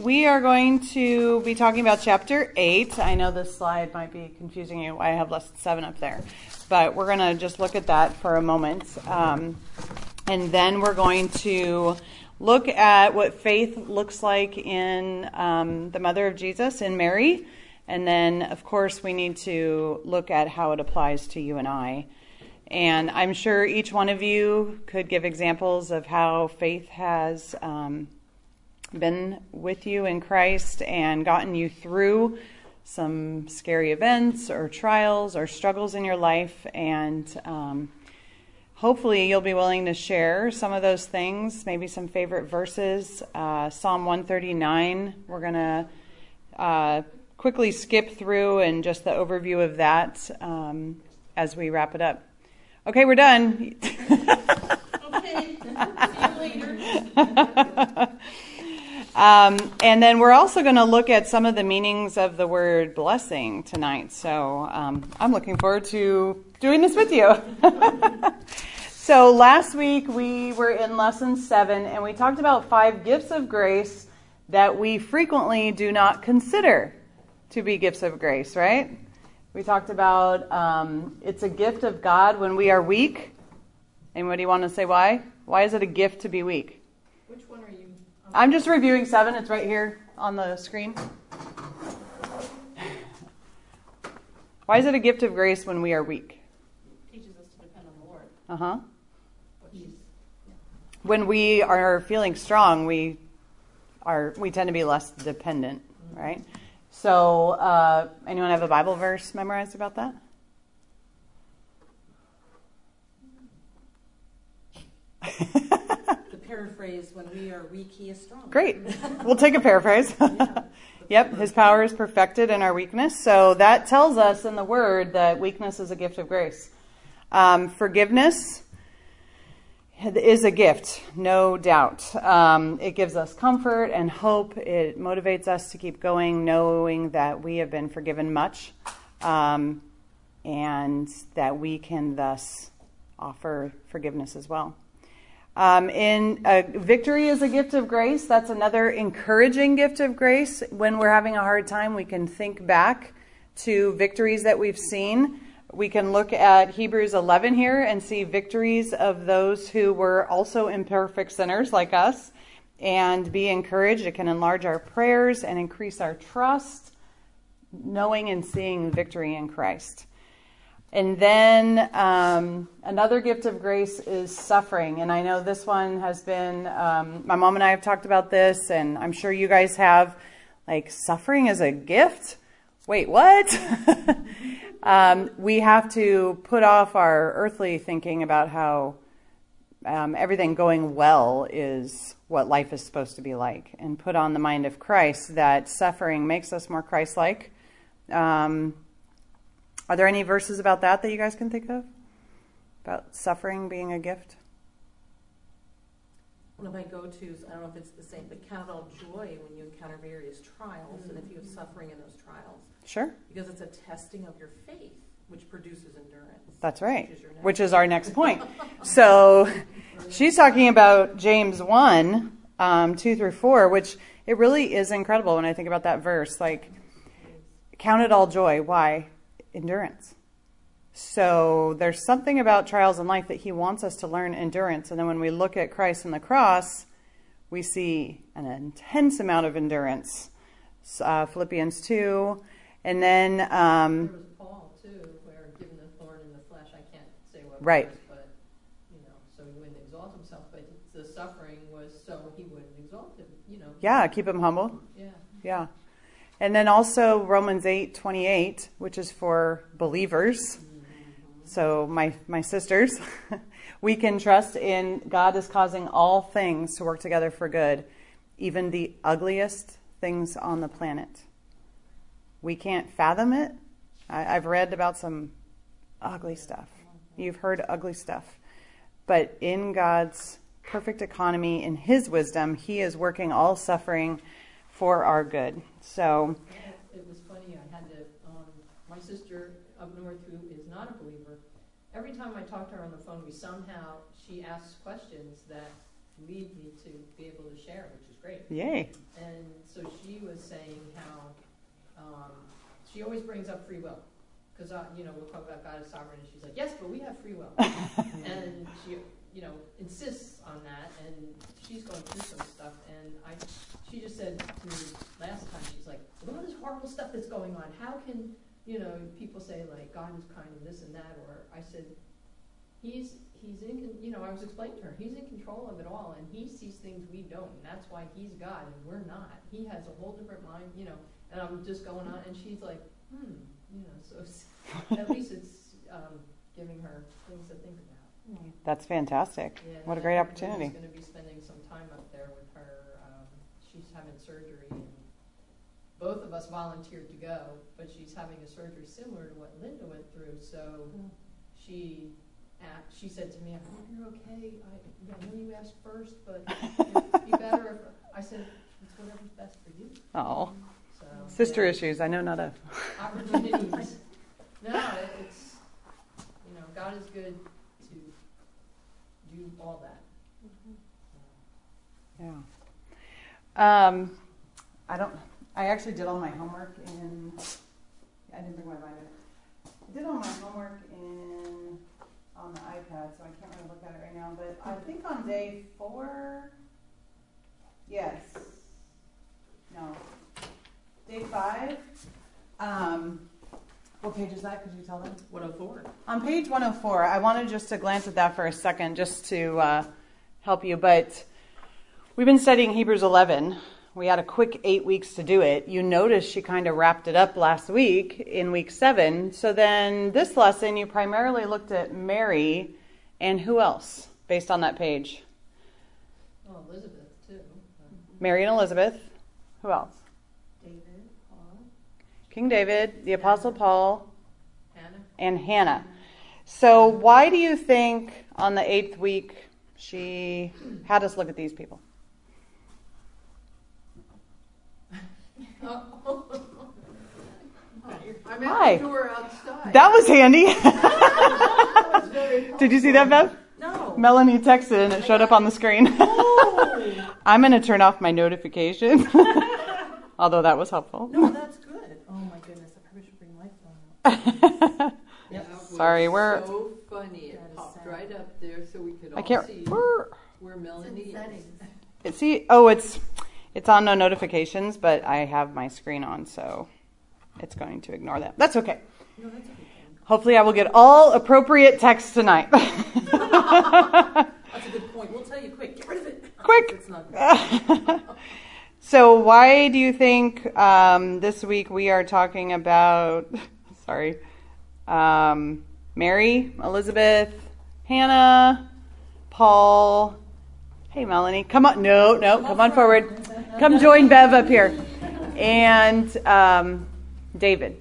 we are going to be talking about chapter 8. I know this slide might be confusing you. I have less than 7 up there. But we're going to just look at that for a moment. And then we're going to look at what faith looks like in the mother of Jesus, in Mary. And then, of course, we need to look at how it applies to you and I. And I'm sure each one of you could give examples of how faith has been with you in Christ and gotten you through some scary events or trials or struggles in your life. And hopefully you'll be willing to share some of those things, maybe some favorite verses. Psalm 139, we're going to quickly skip through and just the overview of that as we wrap it up. Okay, we're done. Okay, see you later. And then we're also going to look at some of the meanings of the word blessing tonight. So I'm looking forward to doing this with you. So last week we were in lesson 7 and we talked about 5 gifts of grace that we frequently do not consider to be gifts of grace, right? We talked about it's a gift of God when we are weak. Anybody want to say why? Why is it a gift to be weak? Which one are you? I'm just reviewing 7. It's right here on the screen. Why is it a gift of grace when we are weak? It teaches us to depend on the Lord. Uh-huh. Which is, When we are feeling strong, we tend to be less dependent, right? So, anyone have a Bible verse memorized about that? The paraphrase, when we are weak, he is strong. Great. We'll take a paraphrase. Yeah. Yep, his power is perfected in our weakness. So that tells us in the Word that weakness is a gift of grace. Forgiveness is a gift, no doubt. It gives us comfort and hope. It motivates us to keep going, knowing that we have been forgiven much, and that we can thus offer forgiveness as well. Victory is a gift of grace. That's another encouraging gift of grace. When we're having a hard time, we can think back to victories that we've seen. We can look at Hebrews 11 here and see victories of those who were also imperfect sinners like us and be encouraged. It can enlarge our prayers and increase our trust, knowing and seeing victory in Christ. And then another gift of grace is suffering. And I know this one has been, my mom and I have talked about this, and I'm sure you guys have, like, suffering is a gift? Wait, what? We have to put off our earthly thinking about how everything going well is what life is supposed to be like, and put on the mind of Christ that suffering makes us more Christ-like. Are there any verses about that you guys can think of? About suffering being a gift? One of my go-tos, I don't know if it's the same, but count it all joy when you encounter various trials, and if you have suffering in those trials. Sure. Because it's a testing of your faith, which produces endurance. That's right. Which is our next point. So she's talking about James 1, 2 through 4, which it really is incredible when I think about that verse. Like, count it all joy. Why? Endurance. So there's something about trials in life that he wants us to learn endurance. And then when we look at Christ and the cross, we see an intense amount of endurance. Philippians 2. And then there was Paul too, where given the thorn in the flesh, I can't say what right. it was, but so he wouldn't exalt himself, but the suffering was so he wouldn't exalt him, Yeah, keep him humble. Yeah. Yeah. And then also Romans 8:28, which is for believers. So my sisters, we can trust in God is causing all things to work together for good, even the ugliest things on the planet. We can't fathom it. I've read about some ugly stuff. You've heard ugly stuff. But in God's perfect economy, in his wisdom, he is working all suffering for our good. So it was funny. I had to. My sister up north, who is not a believer, every time I talk to her on the phone, she asks questions that lead me to be able to share, which is great. Yay. And so was saying how she always brings up free will. Because, we'll talk about God as sovereign, and she's like, yes, but we have free will. And she, insists on that, and she's going through some stuff. And she just said to me last time, she's like, with all this horrible stuff that's going on, how can, people say, like, God is kind and this and that? Or I said, he's in, I was explaining to her, he's in control of it all, and he sees things we don't, and that's why he's God, and we're not. He has a whole different mind, and I'm just going on, and she's like, so at least it's giving her things to think about. That's fantastic. Yeah, what a great opportunity. She's going to be spending some time up there with her. She's having surgery, and both of us volunteered to go, but she's having a surgery similar to what Linda went through, so she said to me, I hope you're okay. I know you asked first, but it'd be better if I said, it's whatever's best for you. Oh, so, sister issues. I know not of. Opportunities. No, it's, God is good to do all that. Yeah. I actually did all my homework I didn't bring my binder. I did all my homework on the iPad, so I can't really look at it right now, but I think on day 4, day 5, what page is that? Could you tell them? 104. On page 104, I wanted just to glance at that for a second, just to help you, but we've been studying Hebrews 11. We had a quick 8 weeks to do it. You notice she kind of wrapped it up last week in week 7. So then this lesson, you primarily looked at Mary and who else based on that page? Oh, Elizabeth, too. Mary and Elizabeth. Who else? David, Paul. King David, the Apostle Paul, Hannah. and Hannah. So why do you think on the 8th week she had us look at these people? I'm Hi. at the door outside. That was handy. That was very Did you see that, Bev? No. Melanie texted and it showed up on the screen. Oh. I'm going to turn off my notification. Although that was helpful. No, that's good. Oh my goodness, I probably should bring my phone up. Yep. That was Sorry, we're... so funny. It That is popped sad. right up there so we could all I can't... see We're, where Melanie is. Settings. see, it's on no notifications, but I have my screen on, so it's going to ignore that. That's okay. No, that's a good thing. Hopefully I will get all appropriate text tonight. That's a good point. We'll tell you quick. Get rid of it. Quick. It's not good. So why do you think this week we are talking about, Mary, Elizabeth, Hannah, Paul. Hey, Melanie, come on. No, come on forward. Come join Bev up here. And David.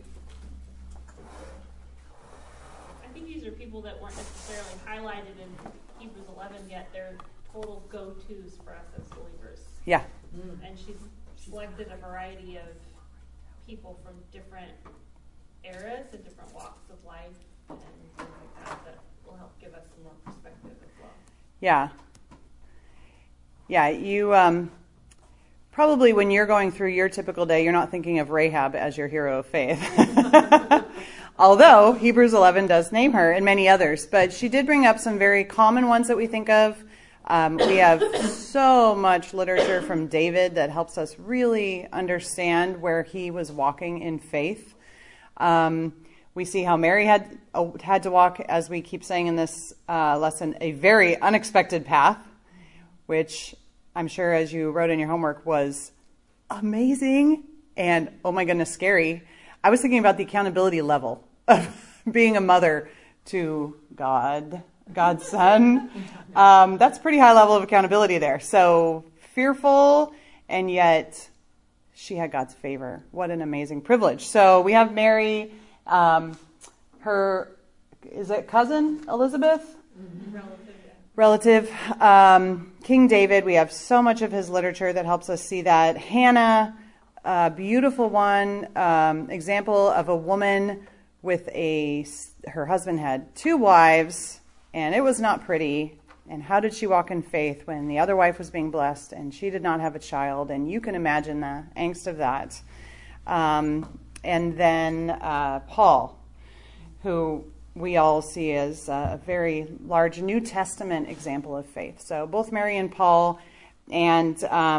I think these are people that weren't necessarily highlighted in Hebrews 11 yet. They're total go-tos for us as believers. Yeah. And she's selected a variety of people from different eras and different walks of life and things like that will help give us some more perspective as well. Yeah. Yeah, you probably when you're going through your typical day, you're not thinking of Rahab as your hero of faith. Although Hebrews 11 does name her and many others. But she did bring up some very common ones that we think of. We have so much literature from David that helps us really understand where he was walking in faith. We see how Mary had to walk, as we keep saying in this lesson, a very unexpected path, which I'm sure, as you wrote in your homework, was amazing and, oh my goodness, scary. I was thinking about the accountability level of being a mother to God's son. That's a pretty high level of accountability there. So fearful, and yet she had God's favor. What an amazing privilege. So we have Mary, her, is it cousin, Elizabeth? Relative. King David, we have so much of his literature that helps us see that. Hannah, a beautiful one, example of a woman with her husband had 2 wives, and it was not pretty, And how did she walk in faith when the other wife was being blessed and she did not have a child? And you can imagine the angst of that. And then Paul, who we all see as a very large New Testament example of faith. So both Mary and Paul. And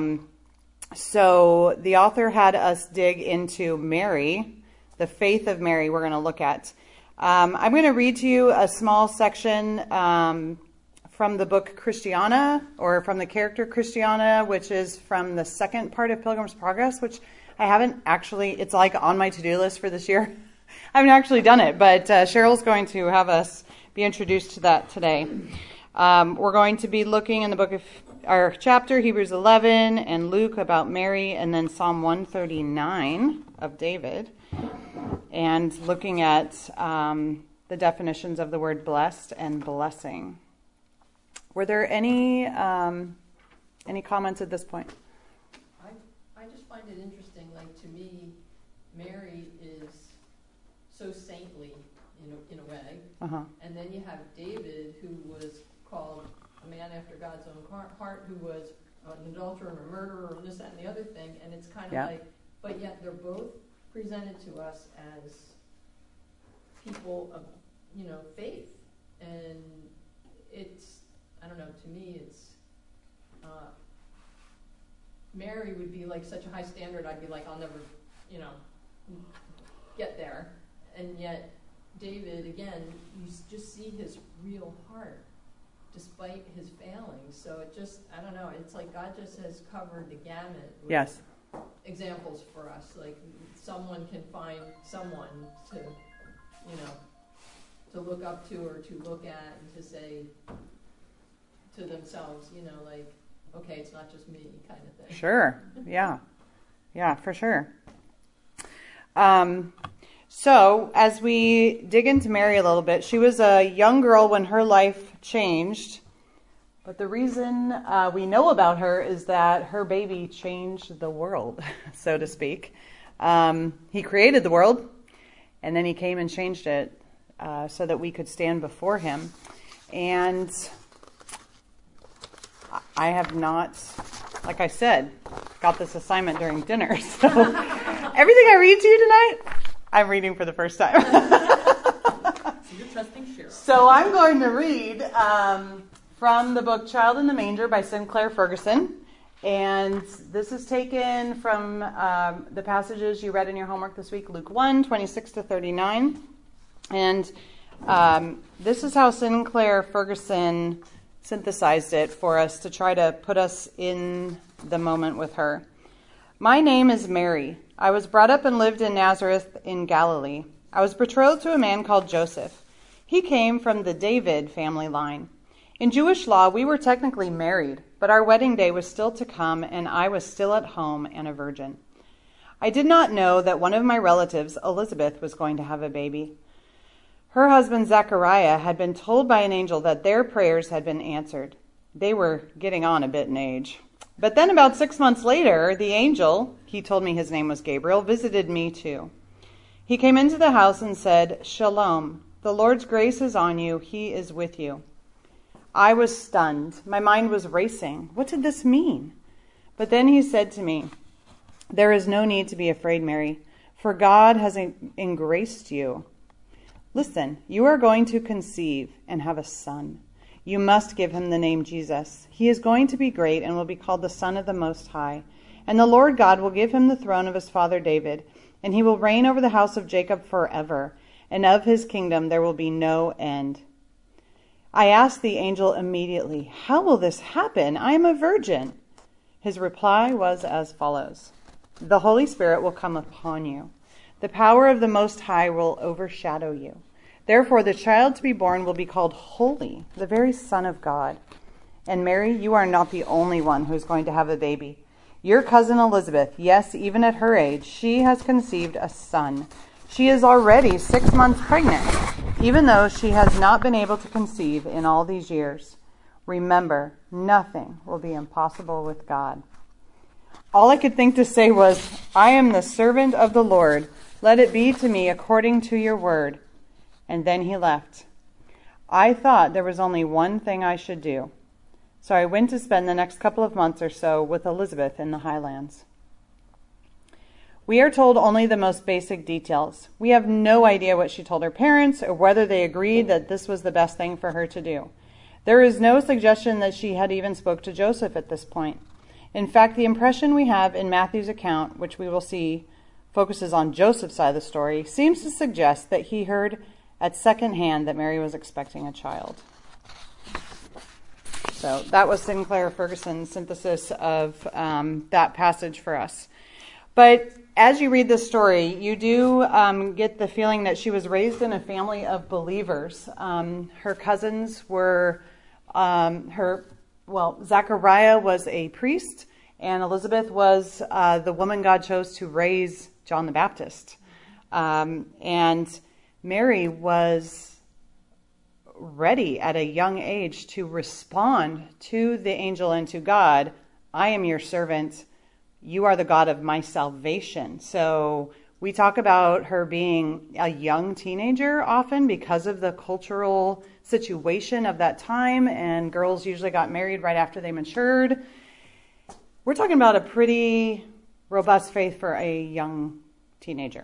so the author had us dig into Mary, the faith of Mary we're going to look at. I'm going to read to you a small section from the book Christiana, or from the character Christiana, which is from the second part of Pilgrim's Progress, which I haven't actually, it's like on my to-do list for this year. I haven't actually done it, but Cheryl's going to have us be introduced to that today. We're going to be looking in the book of our chapter, Hebrews 11, and Luke about Mary, and then Psalm 139 of David, and looking at the definitions of the word blessed and blessing. Were there any comments at this point? I just find it interesting, like, to me, Mary is so saintly in a way. Uh-huh. And then you have David, who was called a man after God's own heart, who was an adulterer and a murderer and this, that, and the other thing. And it's kind of like, but yet they're both presented to us as people of, faith. And it's, I don't know, to me it's, Mary would be like such a high standard, I'd be like, I'll never, get there. And yet David, again, you just see his real heart despite his failings. So it just, I don't know, it's like God just has covered the gamut with Yes. examples for us. Like someone can find someone to, to look up to or to look at and to say to themselves, like, okay, it's not just me kind of thing. Sure. Yeah. Yeah, for sure. So as we dig into Mary a little bit, she was a young girl when her life changed. But the reason we know about her is that her baby changed the world, so to speak. He created the world, and then he came and changed it so that we could stand before him. And I have not, like I said, got this assignment during dinner. So everything I read to you tonight, I'm reading for the first time. So you're trusting Cheryl. So I'm going to read from the book Child in the Manger by Sinclair Ferguson. And this is taken from the passages you read in your homework this week, Luke 1, 26 to 39. And this is how Sinclair Ferguson synthesized it for us to try to put us in the moment with her. My name is Mary. I was brought up and lived in Nazareth in Galilee. I was betrothed to a man called Joseph. He came from the David family line. In Jewish law, we were technically married, but our wedding day was still to come, and I was still at home and a virgin. I did not know that one of my relatives, Elizabeth, was going to have a baby. Her husband, Zechariah, had been told by an angel that their prayers had been answered. They were getting on a bit in age. But then about 6 months later, the angel, he told me his name was Gabriel, visited me too. He came into the house and said, "Shalom, the Lord's grace is on you. He is with you." I was stunned. My mind was racing. What did this mean? But then he said to me, "There is no need to be afraid, Mary, for God has engraced you. Listen, you are going to conceive and have a son. You must give him the name Jesus. He is going to be great and will be called the Son of the Most High. And the Lord God will give him the throne of his father David, and he will reign over the house of Jacob forever, and of his kingdom there will be no end." I asked the angel immediately, "How will this happen? I am a virgin." His reply was as follows: "The Holy Spirit will come upon you. The power of the Most High will overshadow you. Therefore, the child to be born will be called Holy, the very Son of God. And Mary, you are not the only one who is going to have a baby. Your cousin Elizabeth, yes, even at her age, she has conceived a son. She is already 6 months pregnant, even though she has not been able to conceive in all these years. Remember, nothing will be impossible with God." All I could think to say was, "I am the servant of the Lord. Let it be to me according to your word." And then he left. I thought there was only one thing I should do. So I went to spend the next couple of months or so with Elizabeth in the Highlands. We are told only the most basic details. We have no idea what she told her parents or whether they agreed that this was the best thing for her to do. There is no suggestion that she had even spoke to Joseph at this point. In fact, the impression we have in Matthew's account, which we will see focuses on Joseph's side of the story, seems to suggest that he heard at second hand that Mary was expecting a child. So that was Sinclair Ferguson's synthesis of that passage for us. But as you read this story, you do get the feeling that she was raised in a family of believers. Her cousins were Zachariah was a priest, and Elizabeth was the woman God chose to raise John the Baptist. And Mary was ready at a young age to respond to the angel and to God, I am your servant. You are the God of my salvation. So we talk about her being a young teenager often because of the cultural situation of that time, and girls usually got married right after they matured. We're talking about a pretty robust faith for a young teenager.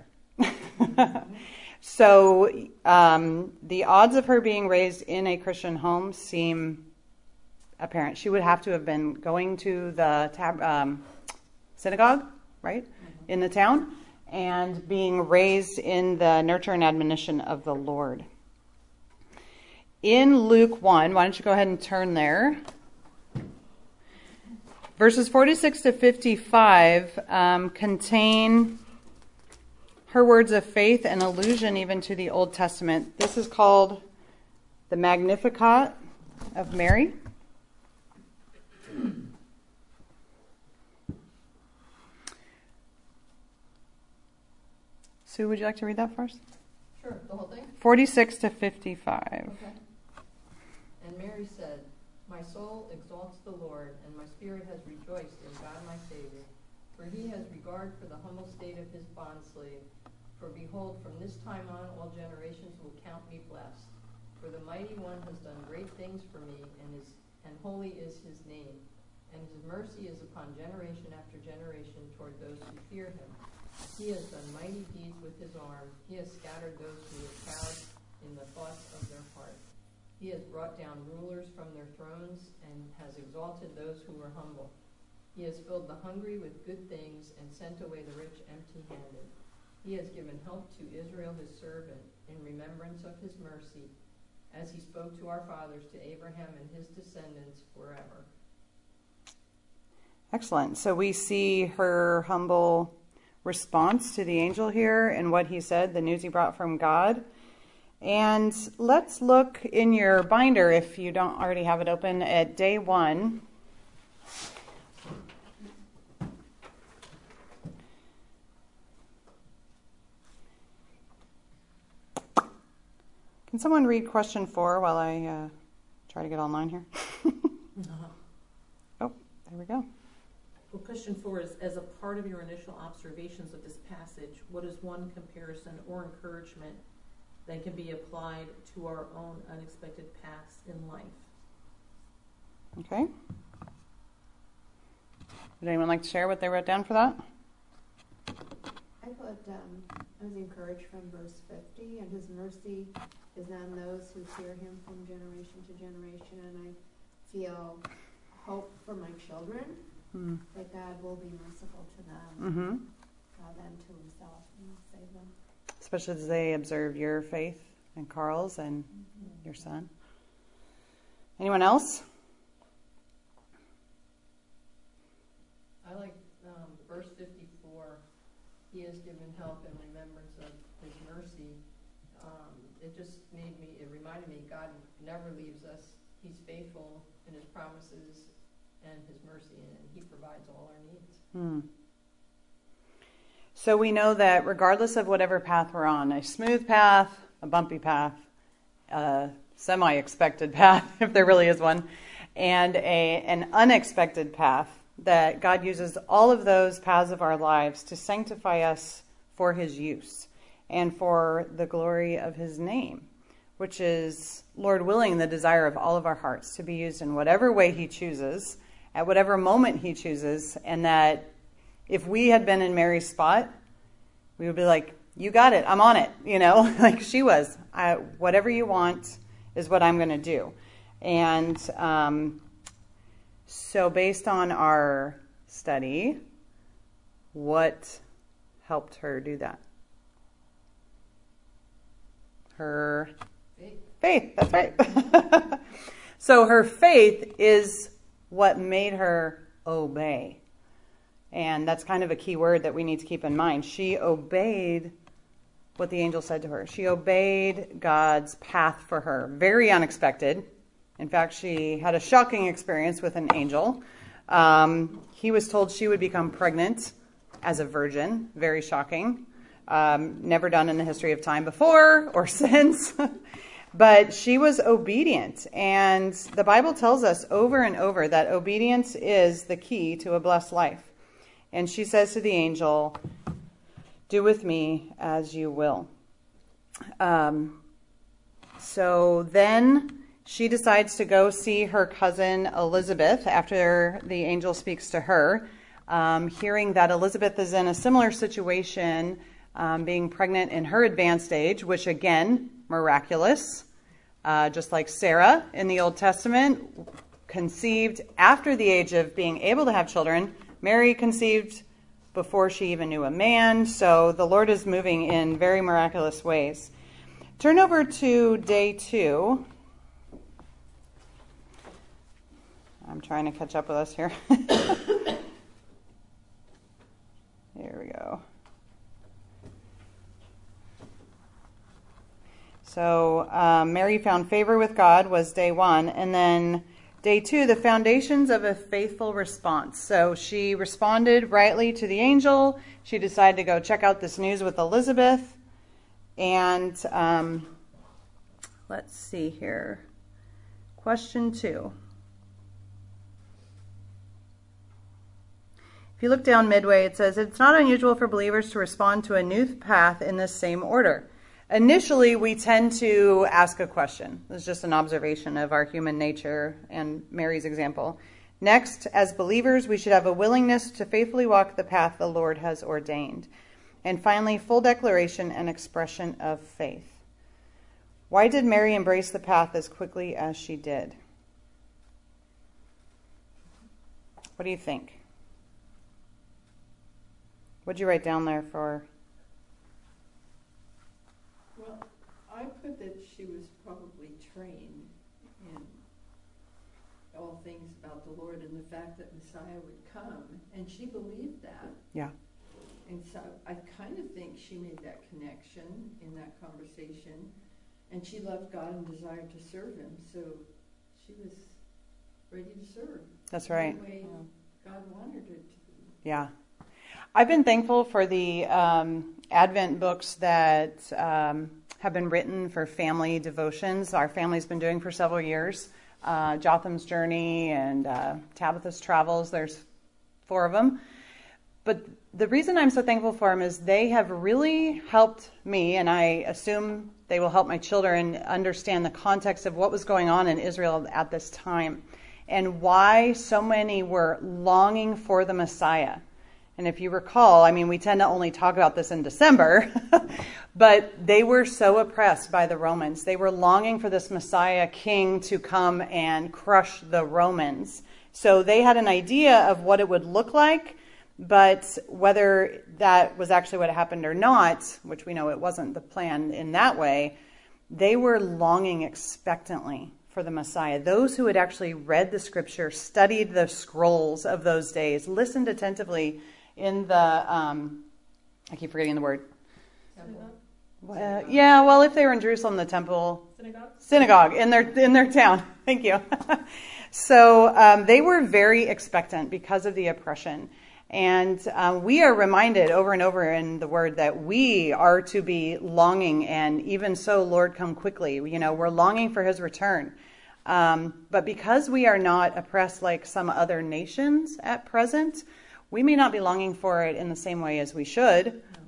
So the odds of her being raised in a Christian home seem apparent. She would have to have been going to the synagogue, right, in the town, and being raised in the nurture and admonition of the Lord. In Luke 1, why don't you go ahead and turn there. Verses 46 to 55 contain her words of faith and allusion even to the Old Testament. This is called the Magnificat of Mary. Sue, would you like to read that for us? Sure, the whole thing? 46 to 55. Okay. And Mary said, my soul exalts the Lord, and my spirit has rejoiced in God my Savior, for he has regard for the humble state of his bondslave. For behold, from this time on all generations will count me blessed. For the Mighty One has done great things for me, and holy is his name. And his mercy is upon generation after generation toward those who fear him. He has done mighty deeds with his arm. He has scattered those who were proud in the thoughts of their heart. He has brought down rulers from their thrones and has exalted those who were humble. He has filled the hungry with good things and sent away the rich empty-handed. He has given help to Israel his servant in remembrance of his mercy, as he spoke to our fathers, to Abraham and his descendants forever. Excellent. So we see her humble response to the angel here and what he said, the news he brought from God. And let's look in your binder, if you don't already have it open, at day 1. Can someone read question 4 while I try to get online here? Oh, there we go. Well, question 4 is, as a part of your initial observations of this passage, what is one comparison or encouragement that can be applied to our own unexpected paths in life? Okay. Would anyone like to share what they wrote down for that? I put, I was encouraged from verse 50, and his mercy is on those who fear him from generation to generation, and I feel hope for my children, that God will be merciful to them, draw them to himself and save them. Especially as they observe your faith and Carl's and your son. Anyone else? I like verse 54. He has given help in remembrance of his mercy. It reminded me, God never leaves us. He's faithful in his promises and his mercy, and he provides all our needs. So we know that regardless of whatever path we're on, a smooth path, a bumpy path, a semi-expected path, if there really is one, and an unexpected path, that God uses all of those paths of our lives to sanctify us for his use and for the glory of his name. which is, Lord willing, the desire of all of our hearts to be used in whatever way he chooses, at whatever moment he chooses, and that if we had been in Mary's spot, we would be like, you got it, I'm on it, like she was. Whatever you want is what I'm going to do. And so based on our study, what helped her do that? Her faith, that's right. So her faith is what made her obey. And that's kind of a key word that we need to keep in mind. She obeyed what the angel said to her. She obeyed God's path for her. Very unexpected. In fact, she had a shocking experience with an angel. He was told she would become pregnant as a virgin. Very shocking. Never done in the history of time before or since. But she was obedient. And the Bible tells us over and over that obedience is the key to a blessed life. And she says to the angel, do with me as you will. So then she decides to go see her cousin Elizabeth after the angel speaks to her, hearing that Elizabeth is in a similar situation, being pregnant in her advanced age, which again, miraculous. Just like Sarah in the Old Testament, conceived after the age of being able to have children. Mary conceived before she even knew a man. So the Lord is moving in very miraculous ways. Turn over to day 2. I'm trying to catch up with us here. Here we go. So Mary found favor with God was day 1. And then day 2, the foundations of a faithful response. So she responded rightly to the angel. She decided to go check out this news with Elizabeth. And let's see here. Question 2. If you look down midway, it says, it's not unusual for believers to respond to a new path in this same order. Initially, we tend to ask a question. This is just an observation of our human nature and Mary's example. Next, as believers, we should have a willingness to faithfully walk the path the Lord has ordained. And finally, full declaration and expression of faith. Why did Mary embrace the path as quickly as she did? What do you think? What'd you write down there for? Well, I put that she was probably trained in all things about the Lord and the fact that Messiah would come, and she believed that. Yeah. And so I kind of think she made that connection in that conversation, and she loved God and desired to serve him, so she was ready to serve. That's right. The way God wanted her to be. Yeah. I've been thankful for the Advent books that have been written for family devotions. Our family's been doing for several years. Jotham's Journey and Tabitha's Travels. There's 4 of them. But the reason I'm so thankful for them is they have really helped me, and I assume they will help my children understand the context of what was going on in Israel at this time and why so many were longing for the Messiah. And if you recall, I mean, we tend to only talk about this in December, but they were so oppressed by the Romans. They were longing for this Messiah king to come and crush the Romans. So they had an idea of what it would look like, but whether that was actually what happened or not, which we know it wasn't the plan in that way, they were longing expectantly for the Messiah. Those who had actually read the scripture, studied the scrolls of those days, listened attentively in the, I keep forgetting the word. Temple. Yeah, well, if they were in Jerusalem, the temple. Synagogue in their town. Thank you. So they were very expectant because of the oppression. And we are reminded over and over in the word that we are to be longing, and even so, Lord, come quickly. You know, we're longing for his return. But because we are not oppressed like some other nations at present, we may not be longing for it in the same way as we should,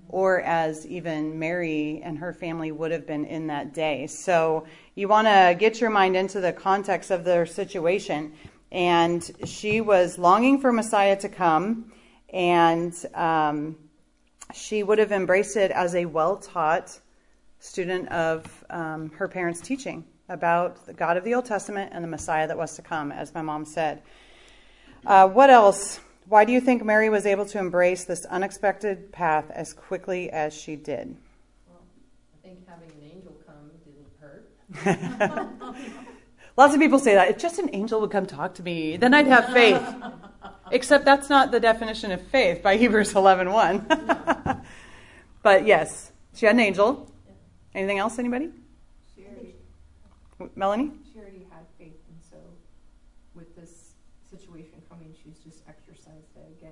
or as even Mary and her family would have been in that day. So you want to get your mind into the context of their situation. And she was longing for Messiah to come, and she would have embraced it as a well-taught student of her parents' teaching about the God of the Old Testament and the Messiah that was to come, as my mom said. What else? Why do you think Mary was able to embrace this unexpected path as quickly as she did? Well, I think having an angel come didn't hurt. Lots of people say that. If just an angel would come talk to me, then I'd have faith. Except that's not the definition of faith by Hebrews 11:1. No. But yes, she had an angel. Anything else, anybody? She already, Melanie? she already had faith, and so with this situation coming, she's just exercised it again.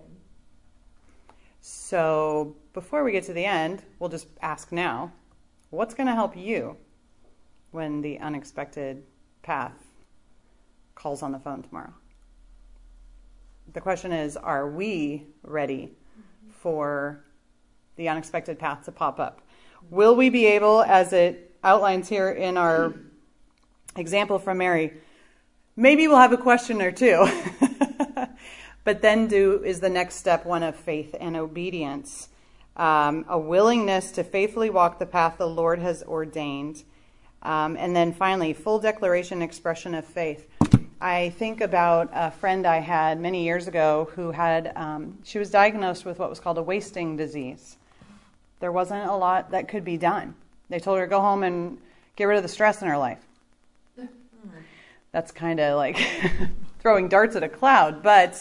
So before we get to the end, we'll just ask now, what's going to help you when the unexpected path calls on the phone tomorrow? The question is, are we ready for the unexpected path to pop up? Will we be able, as it outlines here in our example from Mary, maybe we'll have a question or two, but then is the next step one of faith and obedience, a willingness to faithfully walk the path the Lord has ordained, and then finally, full declaration and expression of faith. I think about a friend I had many years ago who had, she was diagnosed with what was called a wasting disease. There wasn't a lot that could be done. They told her to go home and get rid of the stress in her life. That's kind of like throwing darts at a cloud. But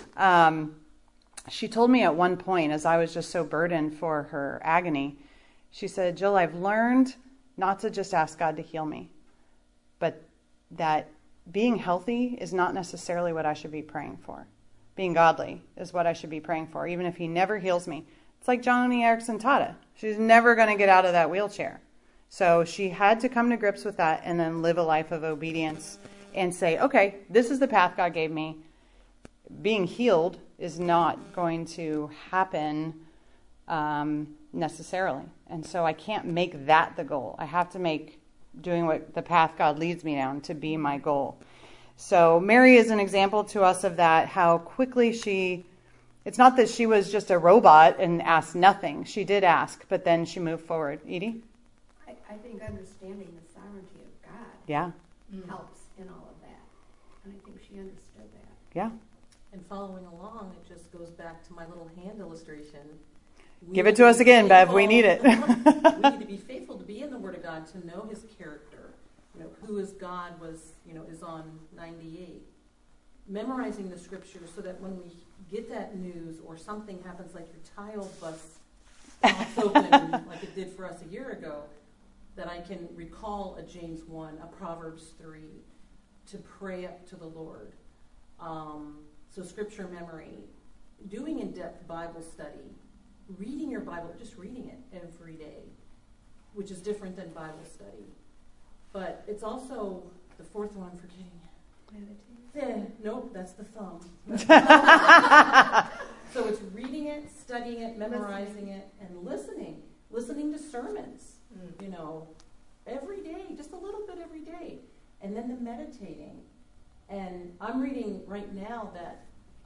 she told me at one point, as I was just so burdened for her agony, she said, Jill, I've learned not to just ask God to heal me, but that being healthy is not necessarily what I should be praying for. Being godly is what I should be praying for, even if he never heals me. It's like Joni Eareckson Tada. She's never going to get out of that wheelchair. So she had to come to grips with that and then live a life of obedience and say, okay, this is the path God gave me. Being healed is not going to happen necessarily. And so I can't make that the goal. I have to make doing what the path God leads me down to be my goal. So Mary is an example to us of that, how quickly it's not that she was just a robot and asked nothing. She did ask, but then she moved forward. Edie? I think understanding the sovereignty of God Yeah. helps in all of that. And I think she understood that. Yeah. And following along, it just goes back to my little hand illustration. Give it to us again, Bev. We need it. We need to be faithful to be in the Word of God, to know His character. You know, who is God is on 98. Memorizing the Scriptures so that when we get that news or something happens, like your tile busts pops open like it did for us a year ago, that I can recall a James 1, a Proverbs 3, to pray up to the Lord. So Scripture memory, doing in-depth Bible study, reading your Bible, just reading it every day, which is different than Bible study. But it's also the fourth one I'm forgetting. Nope, that's the thumb. So it's reading it, studying it, memorizing it, and listening to sermons, every day, just a little bit every day. And then the meditating. And I'm reading right now that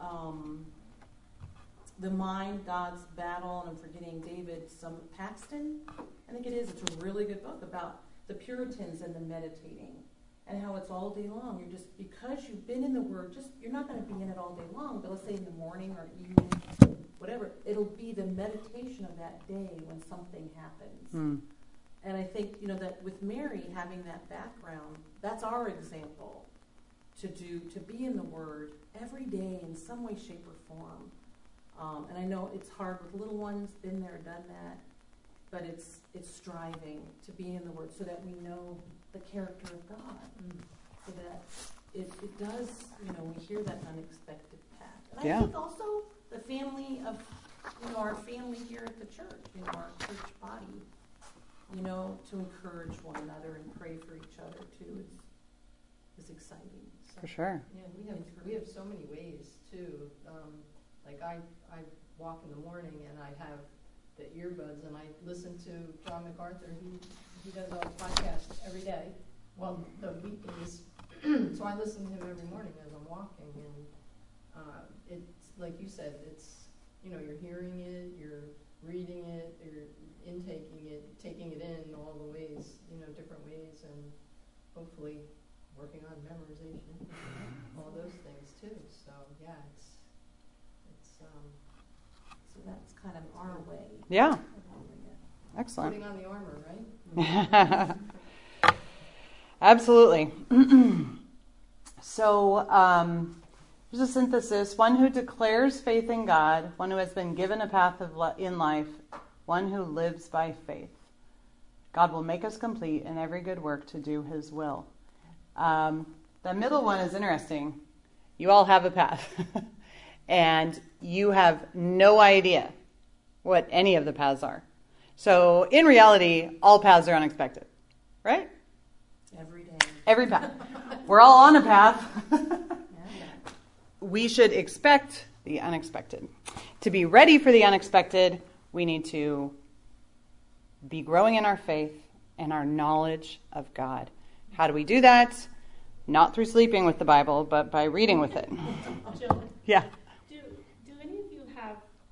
The Mind, God's Battle, and I'm forgetting David Paxton, I think it is. It's a really good book about the Puritans and the meditating and how it's all day long. You're just, because you've been in the Word, you're not going to be in it all day long, but let's say in the morning or evening, whatever, it'll be the meditation of that day when something happens. Mm. And I think, that with Mary having that background, that's our example to be in the Word every day in some way, shape, or form. And I know it's hard with little ones, been there, done that, but it's striving to be in the Word so that we know the character of God, so that it does, we hear that unexpected path. And I think also the family of, our family here at the church, our church body, to encourage one another and pray for each other too is exciting. So. For sure. Yeah, we have so many ways too. Like I walk in the morning and I have the earbuds, and I listen to John MacArthur. He does a podcast every day. Well, the weekdays. So I listen to him every morning as I'm walking, and it's like you said, it's, you know, you're hearing it, you're reading it, you're intaking it, taking it in all the ways, you know, different ways, and hopefully working on memorization, all those things too. So yeah, it's So that's kind of our way. Yeah. of doing it. Excellent. putting on the armor, right? Absolutely. So, here's a synthesis. One who declares faith in God, one who has been given a path in life, one who lives by faith. God will make us complete in every good work to do his will. The middle one is interesting. You all have a path. And you have no idea what any of the paths are. So, in reality, all paths are unexpected. Right? Every day. Every path. We're all on a path. We should expect the unexpected. To be ready for the unexpected, we need to be growing in our faith and our knowledge of God. How do we do that? Not through sleeping with the Bible, but by reading with it. Jill, Yeah. do any of you have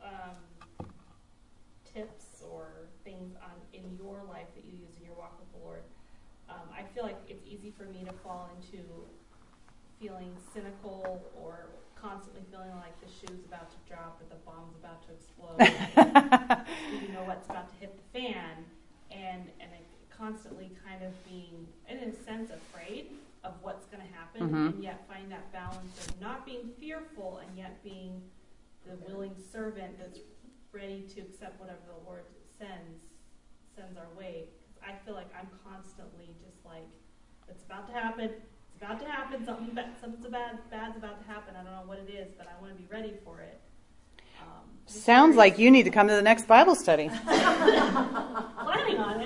tips or things in your life that you use in your walk with the Lord? I feel like it's easy for me to fall into feeling cynical or constantly feeling like the shoe's about to drop or the bomb's about to explode. You know what's about to hit the fan, and constantly kind of being, in a sense, afraid of what's going to happen, and yet find that balance of not being fearful and yet being the willing servant that's ready to accept whatever the Lord sends our way. I feel like I'm constantly just like, it's about to happen. It's about to happen. Something bad's about to happen. I don't know what it is, but I want to be ready for it. Sounds like you need to come to the next Bible study. Planning on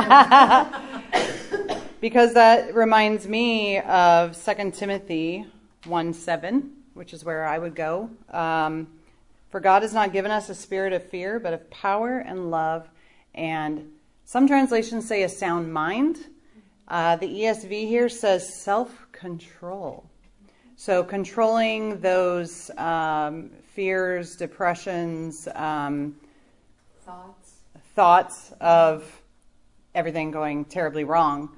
it. Because that reminds me of 2 Timothy 1:7, which is where I would go. For God has not given us a spirit of fear, but of power and love, and some translations say a sound mind. The ESV here says self-control. So controlling those fears, depressions, thoughts of everything going terribly wrong.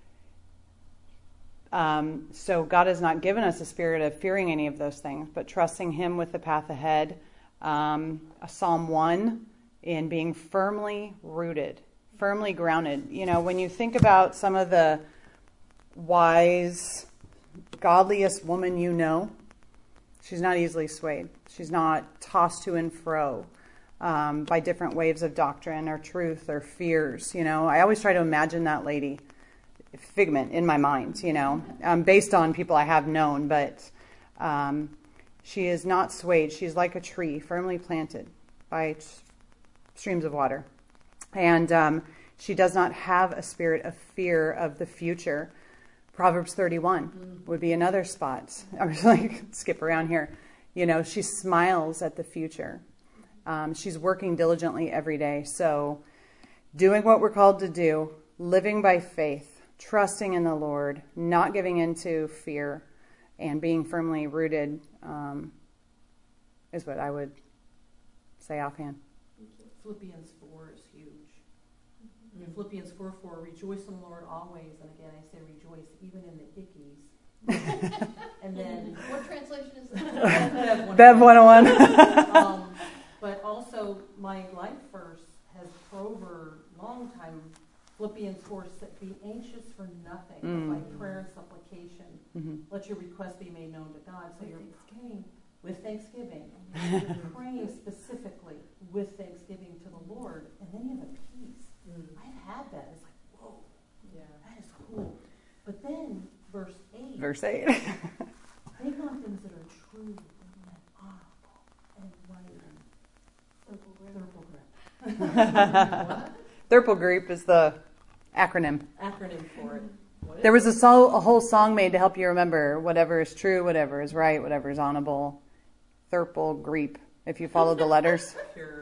So God has not given us a spirit of fearing any of those things, but trusting him with the path ahead. Psalm 1 in being firmly rooted, firmly grounded. You know, when you think about some of the wise, godliest woman you know, she's not easily swayed. She's not tossed to and fro by different waves of doctrine or truth or fears. You know, I always try to imagine that lady, figment in my mind, you know, based on people I have known, but she is not swayed. She's like a tree firmly planted by streams of water. And she does not have a spirit of fear of the future. Proverbs 31 would be another spot. I'm just like, skip around here. You know, she smiles at the future. She's working diligently every day. So doing what we're called to do, living by faith, trusting in the Lord, not giving into fear, and being firmly rooted is what I would say offhand. Philippians 4 is huge. I mean, Philippians 4:4, rejoice in the Lord always. And again, I say rejoice even in the ickies. And then, What translation is that? Bev 101. But also, my life verse has for over a long time, Philippians 4 said, be anxious for nothing, but by prayer and supplication. Let your requests be made known to God. So you're praying with thanksgiving. You're praying specifically with thanksgiving to the Lord. And then you have a peace. I've had that. It's like, whoa, Yeah. that is cool. But then, verse 8. Verse 8. Think on things that are true and honorable and right and Thurple Group is the acronym. acronym for it. There was a whole song made to help you remember whatever is true, whatever is right, whatever is honorable. Thurple Group, if you follow the letters. Sure.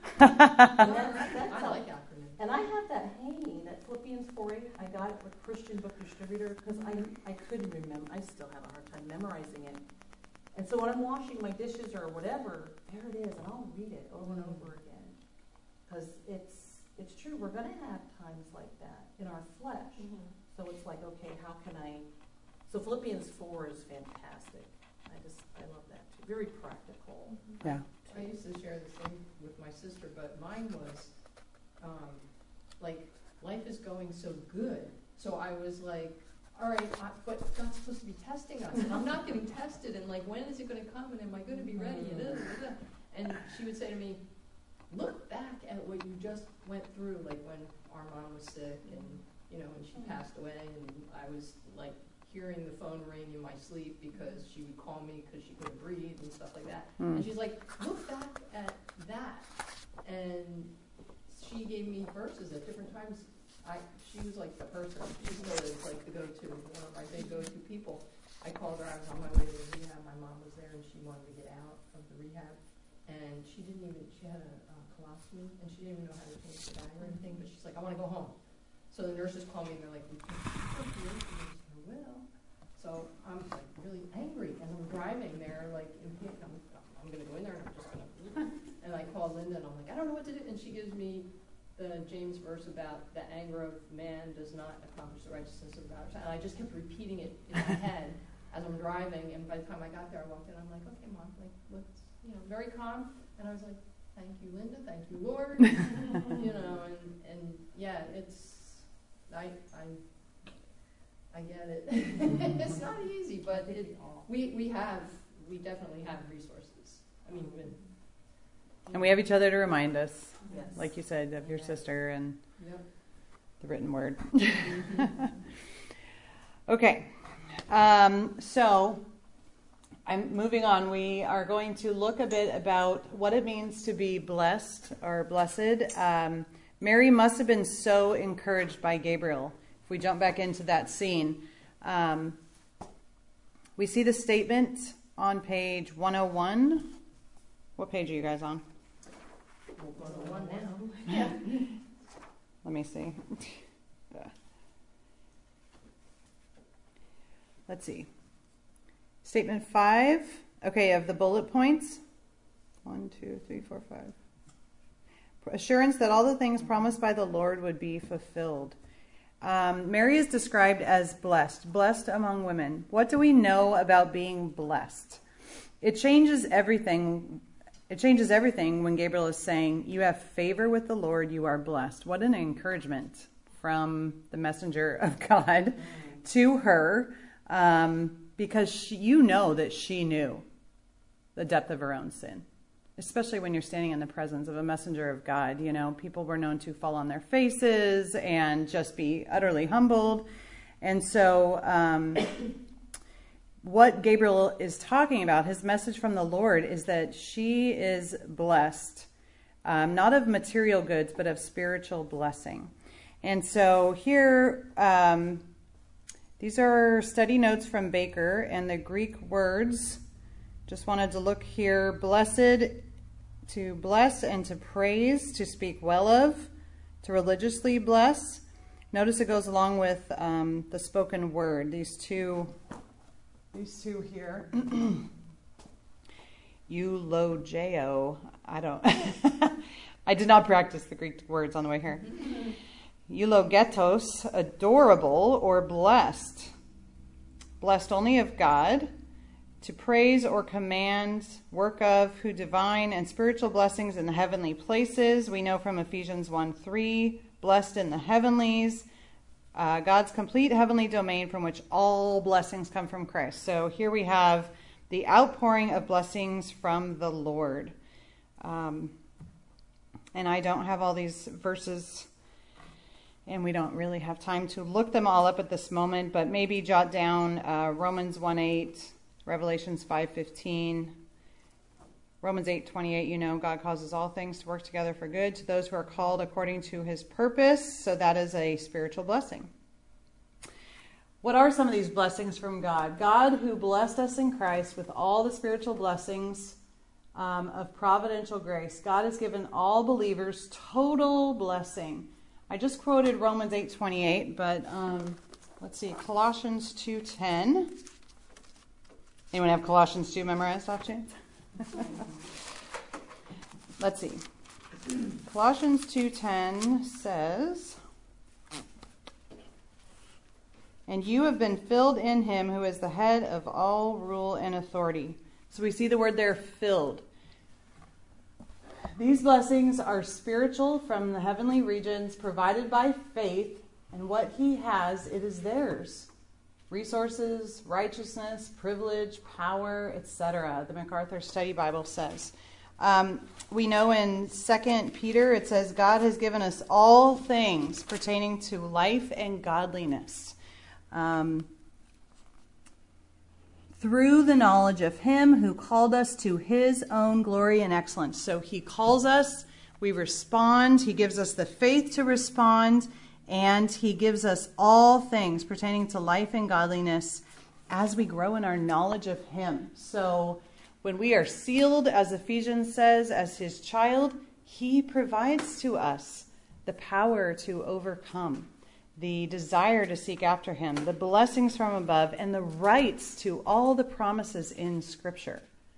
And I like acronyms. And I have that hanging, that Philippians 4:8. I got it with Christian Book Distributor because I couldn't remember. I still have a hard time memorizing it. And so when I'm washing my dishes or whatever, there it is, and I'll read it over and over again. Because it's true, we're going to have times like that in our flesh. So it's like, okay, how can I... So Philippians 4 is fantastic. I love that too. Very practical. Yeah. I used to share the same with my sister, but mine was, like, life is going so good. So I was like, all right, but God's supposed to be testing us, and I'm not getting tested, and like, when is it going to come, and am I going to be ready? And she would say to me, look back at what you just went through, like when our mom was sick, and, you know, when she passed away, and I was like, hearing the phone ring in my sleep because she would call me because she couldn't breathe and stuff like that. And she's like, look back at that. And she gave me verses at different times. She was like the person. She was like the go-to, one of my big go-to people. I called her. I was on my way to the rehab. My mom was there, and she wanted to get out of the rehab. And she had a colostomy, and she didn't even know how to change the bag or anything. But she's like, I want to go home. So the nurses call me, and they're like, we can't take you. Will. So I'm like really angry, and I'm driving there like I'm going to go in there, and I'm just going to. And I call Linda, and I'm like, I don't know what to do. And she gives me the James verse about the anger of man does not accomplish the righteousness of God. And I just kept repeating it in my head as I'm driving. And by the time I got there, I walked in. I'm like, okay, Mom, like let's, very calm. And I was like, thank you, Linda. Thank you, Lord. And yeah, it's I get it. It's not easy, but we definitely have resources. I mean, And we have each other to remind us, Yes. like you said, of your sister and the written word. Okay. So I'm moving on. We are going to look a bit about what it means to be blessed or blessed. Mary must have been so encouraged by Gabriel. If we jump back into that scene, we see the statement on page 101. What page are you guys on? 101 now. Yeah. Let me see. Let's see. Statement 5. Okay, of the bullet points. 1, 2, 3, 4, 5. Assurance that all the things promised by the Lord would be fulfilled. Mary is described as blessed among women. What do we know about being blessed? It changes everything. It changes everything when Gabriel is saying, you have favor with the Lord, you are blessed. What an encouragement from the messenger of God to her, because you know that she knew the depth of her own sin. Especially when you're standing in the presence of a messenger of God. People were known to fall on their faces and just be utterly humbled. And so what Gabriel is talking about, his message from the Lord, is that she is blessed, not of material goods, but of spiritual blessing. And so here, these are study notes from Baker, and the Greek words. Just wanted to look here. Blessed, to bless and to praise, to speak well of, to religiously bless. Notice it goes along with the spoken word. These two here. Eulogeo. I did not practice the Greek words on the way here. Eulogetos, adorable or blessed. Blessed only of God. To praise or command, work of, who divine and spiritual blessings in the heavenly places. We know from Ephesians 1:3, blessed in the heavenlies, God's complete heavenly domain from which all blessings come from Christ. So here we have the outpouring of blessings from the Lord. And I don't have all these verses, and we don't really have time to look them all up at this moment, but maybe jot down Romans 1:8, Revelations 5:15, Romans 8:28. God causes all things to work together for good to those who are called according to his purpose. So that is a spiritual blessing. What are some of these blessings from God? God, who blessed us in Christ with all the spiritual blessings of providential grace. God has given all believers total blessing. I just quoted Romans 8:28, but let's see, Colossians 2:10. Anyone have Colossians 2 memorized off chance? Let's see. Colossians 2:10 says, "And you have been filled in him who is the head of all rule and authority." So we see the word there, filled. These blessings are spiritual from the heavenly regions, provided by faith, and what he has, it is theirs. Resources, righteousness, privilege, power, etc. The MacArthur Study Bible says. We know in 2 Peter it says, God has given us all things pertaining to life and godliness, through the knowledge of him who called us to his own glory and excellence. So he calls us, we respond, he gives us the faith to respond, and he gives us all things pertaining to life and godliness as we grow in our knowledge of him. So when we are sealed, as Ephesians says, as his child, he provides to us the power to overcome, the desire to seek after him, the blessings from above, and the rights to all the promises in Scripture.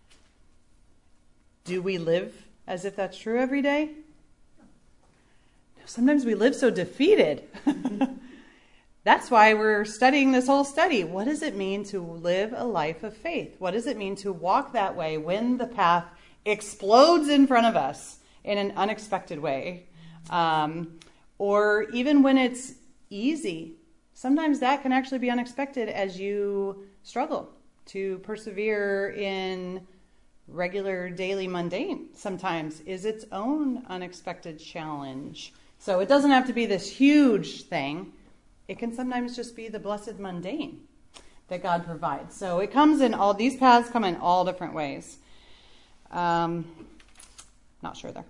Do we live as if that's true every day? Sometimes we live so defeated. That's why we're studying this whole study. What does it mean to live a life of faith? What does it mean to walk that way when the path explodes in front of us in an unexpected way? Or even when it's easy. Sometimes that can actually be unexpected as you struggle to persevere in regular daily mundane. Sometimes is its own unexpected challenge. So it doesn't have to be this huge thing. It can sometimes just be the blessed mundane that God provides. So it comes in all, these paths come in all different ways. Not sure there.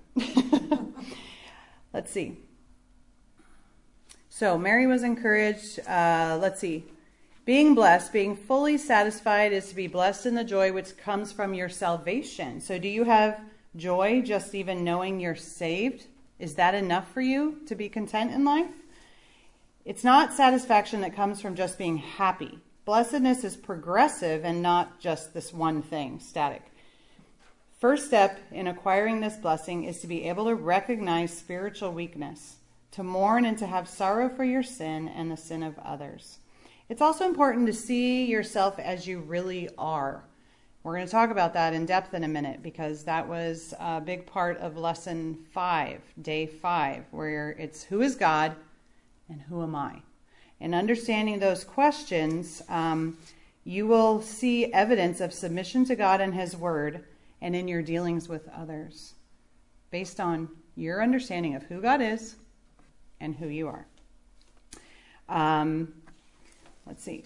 Let's see. So Mary was encouraged. Let's see. Being blessed, being fully satisfied is to be blessed in the joy which comes from your salvation. So do you have joy just even knowing you're saved? Is that enough for you to be content in life? It's not satisfaction that comes from just being happy. Blessedness is progressive and not just this one thing, static. First step in acquiring this blessing is to be able to recognize spiritual weakness, to mourn and to have sorrow for your sin and the sin of others. It's also important to see yourself as you really are. We're going to talk about that in depth in a minute because that was a big part of lesson 5, day 5, where it's who is God and who am I? In understanding those questions, you will see evidence of submission to God and his word and in your dealings with others based on your understanding of who God is and who you are. Let's see.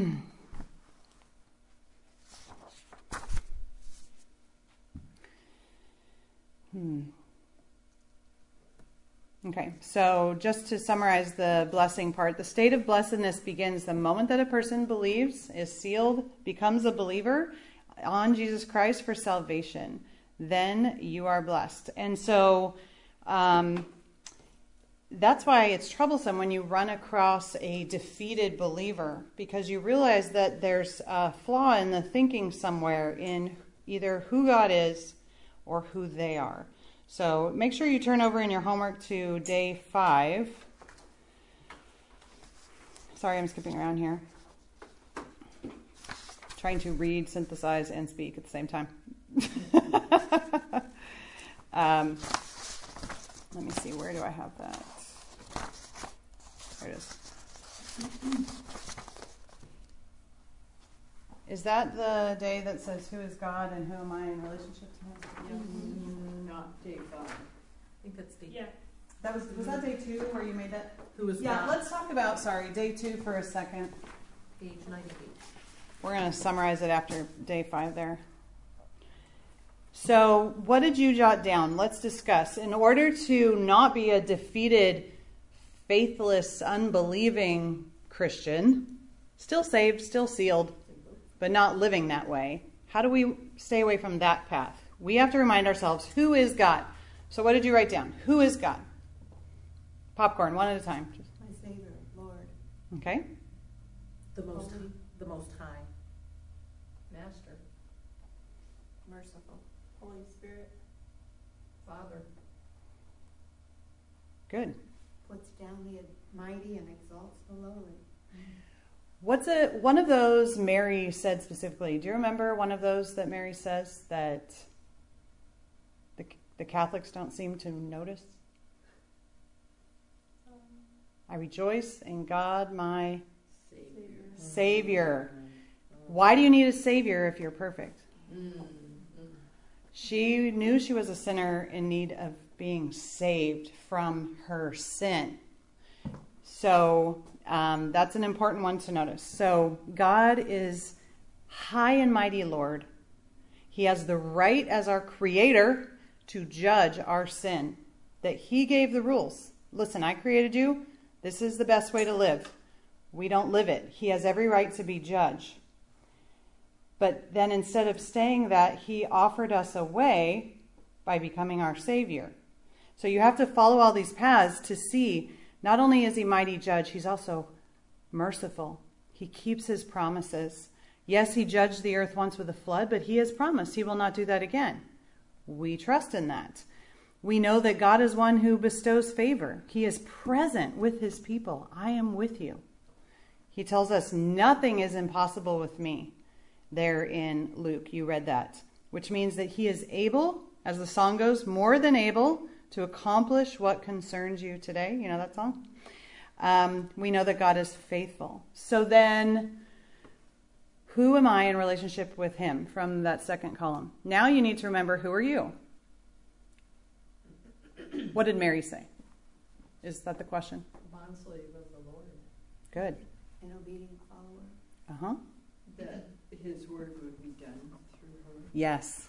Okay, so just to summarize the blessing part, the state of blessedness begins the moment that a person believes, is sealed, becomes a believer on Jesus Christ for salvation. Then you are blessed. And so that's why it's troublesome when you run across a defeated believer, because you realize that there's a flaw in the thinking somewhere in either who God is or who they are. So make sure you turn over in your homework to day 5. Sorry, I'm skipping around here. Trying to read, synthesize, and speak at the same time. Let me see, where do I have that? There it is. Is that the day that says who is God and who am I in relationship to him? Not day 5. I think that's day. Yeah. That was that day 2 where you made that? Who is Yeah, God? let's talk about, day 2 for a second. Page 98. We're going to summarize it after day 5 there. So what did you jot down? Let's discuss. In order to not be a defeated, faithless, unbelieving Christian, still saved, still sealed, but not living that way, how do we stay away from that path? We have to remind ourselves, who is God? So what did you write down? Who is God? Popcorn, one at a time. My Savior, Lord. Okay. The most, Holy. the most high. Master, Merciful. Holy Spirit. Father. Good. Puts down the mighty and exalts the lowly. What's one of those Mary said specifically? Do you remember one of those that Mary says that the Catholics don't seem to notice? I rejoice in God, my Savior. Why do you need a Savior if you're perfect? She knew she was a sinner in need of being saved from her sin. So that's an important one to notice. So God is high and mighty Lord. He has the right as our creator to judge our sin. That he gave the rules. Listen, I created you. This is the best way to live. We don't live it. He has every right to be judge. But then instead of saying that, he offered us a way by becoming our Savior. So you have to follow all these paths to see, not only is he mighty judge, he's also merciful. He keeps his promises. Yes, he judged the earth once with a flood, but he has promised he will not do that again. We trust in that. We know that God is one who bestows favor. He is present with his people. I am with you. He tells us nothing is impossible with me. There in Luke, you read that. Which means that he is able, as the song goes, more than able to accomplish what concerns you today. You know that song? We know that God is faithful. So then, who am I in relationship with him from that second column? Now you need to remember, who are you? What did Mary say? Is that the question? Bondslave of the Lord. Good. An obedient follower. Uh-huh. That his word would be done through her. Yes.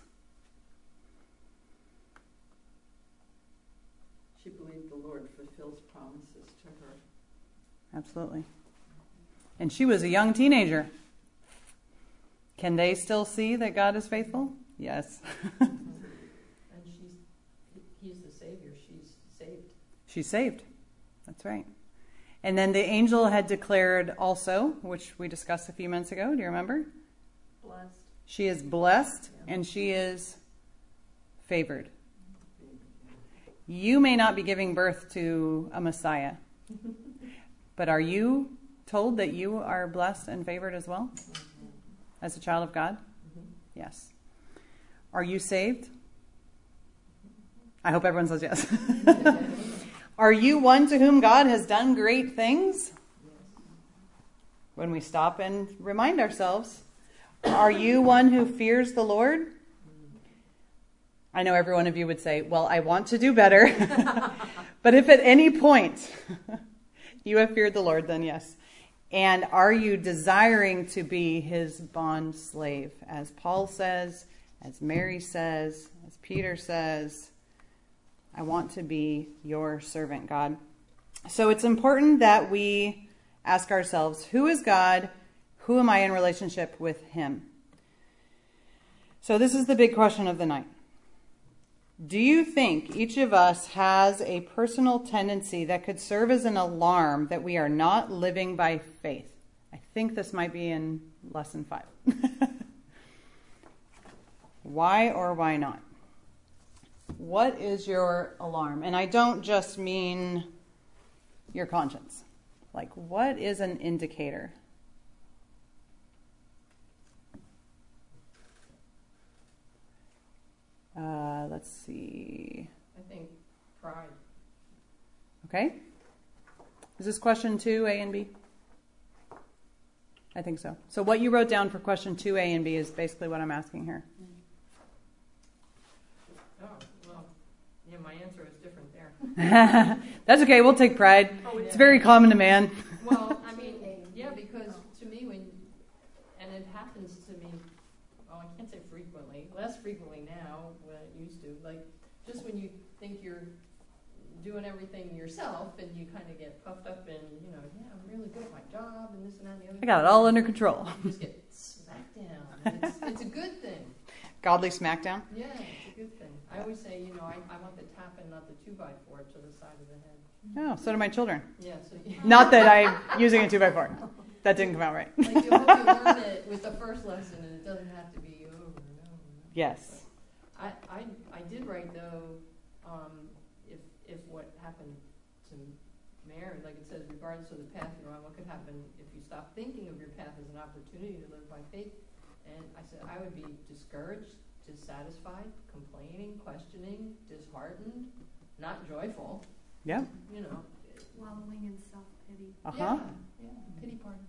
She believed the Lord fulfills promises to her. Absolutely. And she was a young teenager. Can they still see that God is faithful? Yes. And he's the Savior. She's saved. She's saved. That's right. And then the angel had declared also, which we discussed a few minutes ago. Do you remember? Blessed. She is blessed and she is favored. You may not be giving birth to a Messiah, but are you told that you are blessed and favored as well as a child of God? Yes. Are you saved? I hope everyone says yes. Are you one to whom God has done great things? When we stop and remind ourselves, are you one who fears the Lord? I know every one of you would say, well, I want to do better. But if at any point you have feared the Lord, then yes. And are you desiring to be his bond slave? As Paul says, as Mary says, as Peter says, I want to be your servant, God. So it's important that we ask ourselves, who is God? Who am I in relationship with him? So this is the big question of the night. Do you think each of us has a personal tendency that could serve as an alarm that we are not living by faith? I think this might be in lesson 5. Why or why not? What is your alarm? And I don't just mean your conscience. Like, what is an indicator? Let's see. I think pride. Okay. Is this question 2, A and B? I think so. So what you wrote down for question 2, A and B is basically what I'm asking here. Oh, well, yeah, my answer is different there. That's okay. We'll take pride. Oh, yeah. It's very common to man. Well, I mean, yeah, because to me, and it happens to me, I can't say frequently, less frequently now than it used to, like, just when you think you're doing everything yourself and you kind of get puffed up and, you know, yeah, I'm really good at my job and this and that and the other. I got it all under control. You just get smacked down. It's a good thing. Godly smackdown. Yeah, I always say, you know, I want the tap and not the 2x4 to the side of the head. Oh, so do my children. Yeah, so Not that I'm using a 2x4. That didn't come out right. like you hope you learn it with the first lesson, and it doesn't have to be over and over. Yes. I did write though, if what happened to Mary, like it says, regardless of the path you're on, what could happen if you stop thinking of your path as an opportunity to live by faith? And I said I would be discouraged, dissatisfied, complaining, questioning, disheartened, not joyful. Yeah. You know. Wallowing in self-pity. Uh-huh. Yeah. Pity party.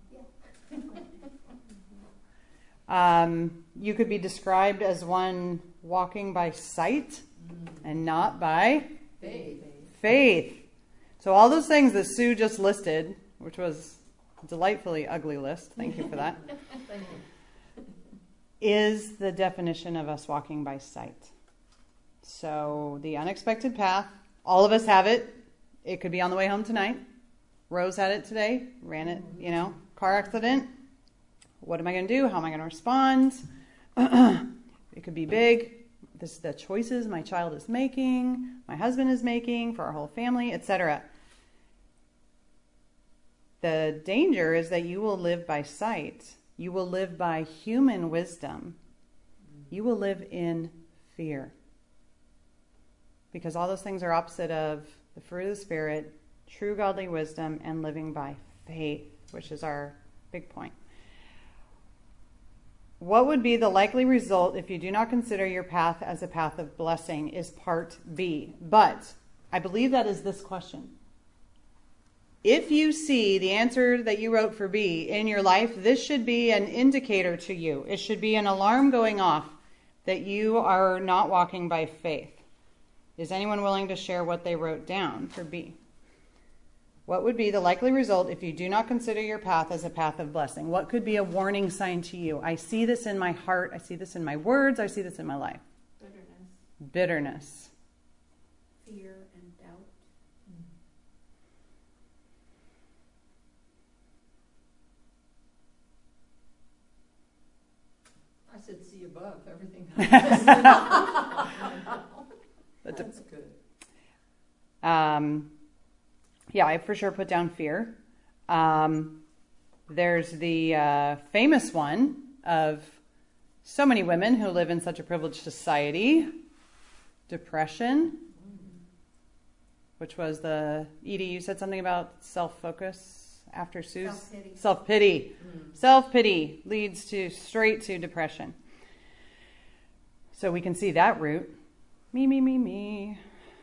You could be described as one walking by sight and not by faith. So all those things that Sue just listed, which was a delightfully ugly list, thank you for that, Thank you. is the definition of us walking by sight. So the unexpected path, all of us have it. It could be on the way home tonight. Rose had it today, ran it, car accident. What am I going to do? How am I going to respond? It could be big. This is the choices my child is making, my husband is making for our whole family, etc. The danger is that you will live by sight. You will live by human wisdom. You will live in fear. Because all those things are opposite of the fruit of the Spirit, true godly wisdom, and living by faith, which is our big point. What would be the likely result if you do not consider your path as a path of blessing is part B. But I believe that is this question. If you see the answer that you wrote for B in your life, this should be an indicator to you. It should be an alarm going off that you are not walking by faith. Is anyone willing to share what they wrote down for B? What would be the likely result if you do not consider your path as a path of blessing? What could be a warning sign to you? I see this in my heart. I see this in my words. I see this in my life. Bitterness. Fear and doubt. I said see above everything. That's good. Yeah, I for sure put down fear. There's the famous one of so many women who live in such a privileged society. Depression, which was Edie, you said something about self-focus after Sue's? Self-pity. Self-pity. Self-pity leads straight to depression. So we can see that root. Me.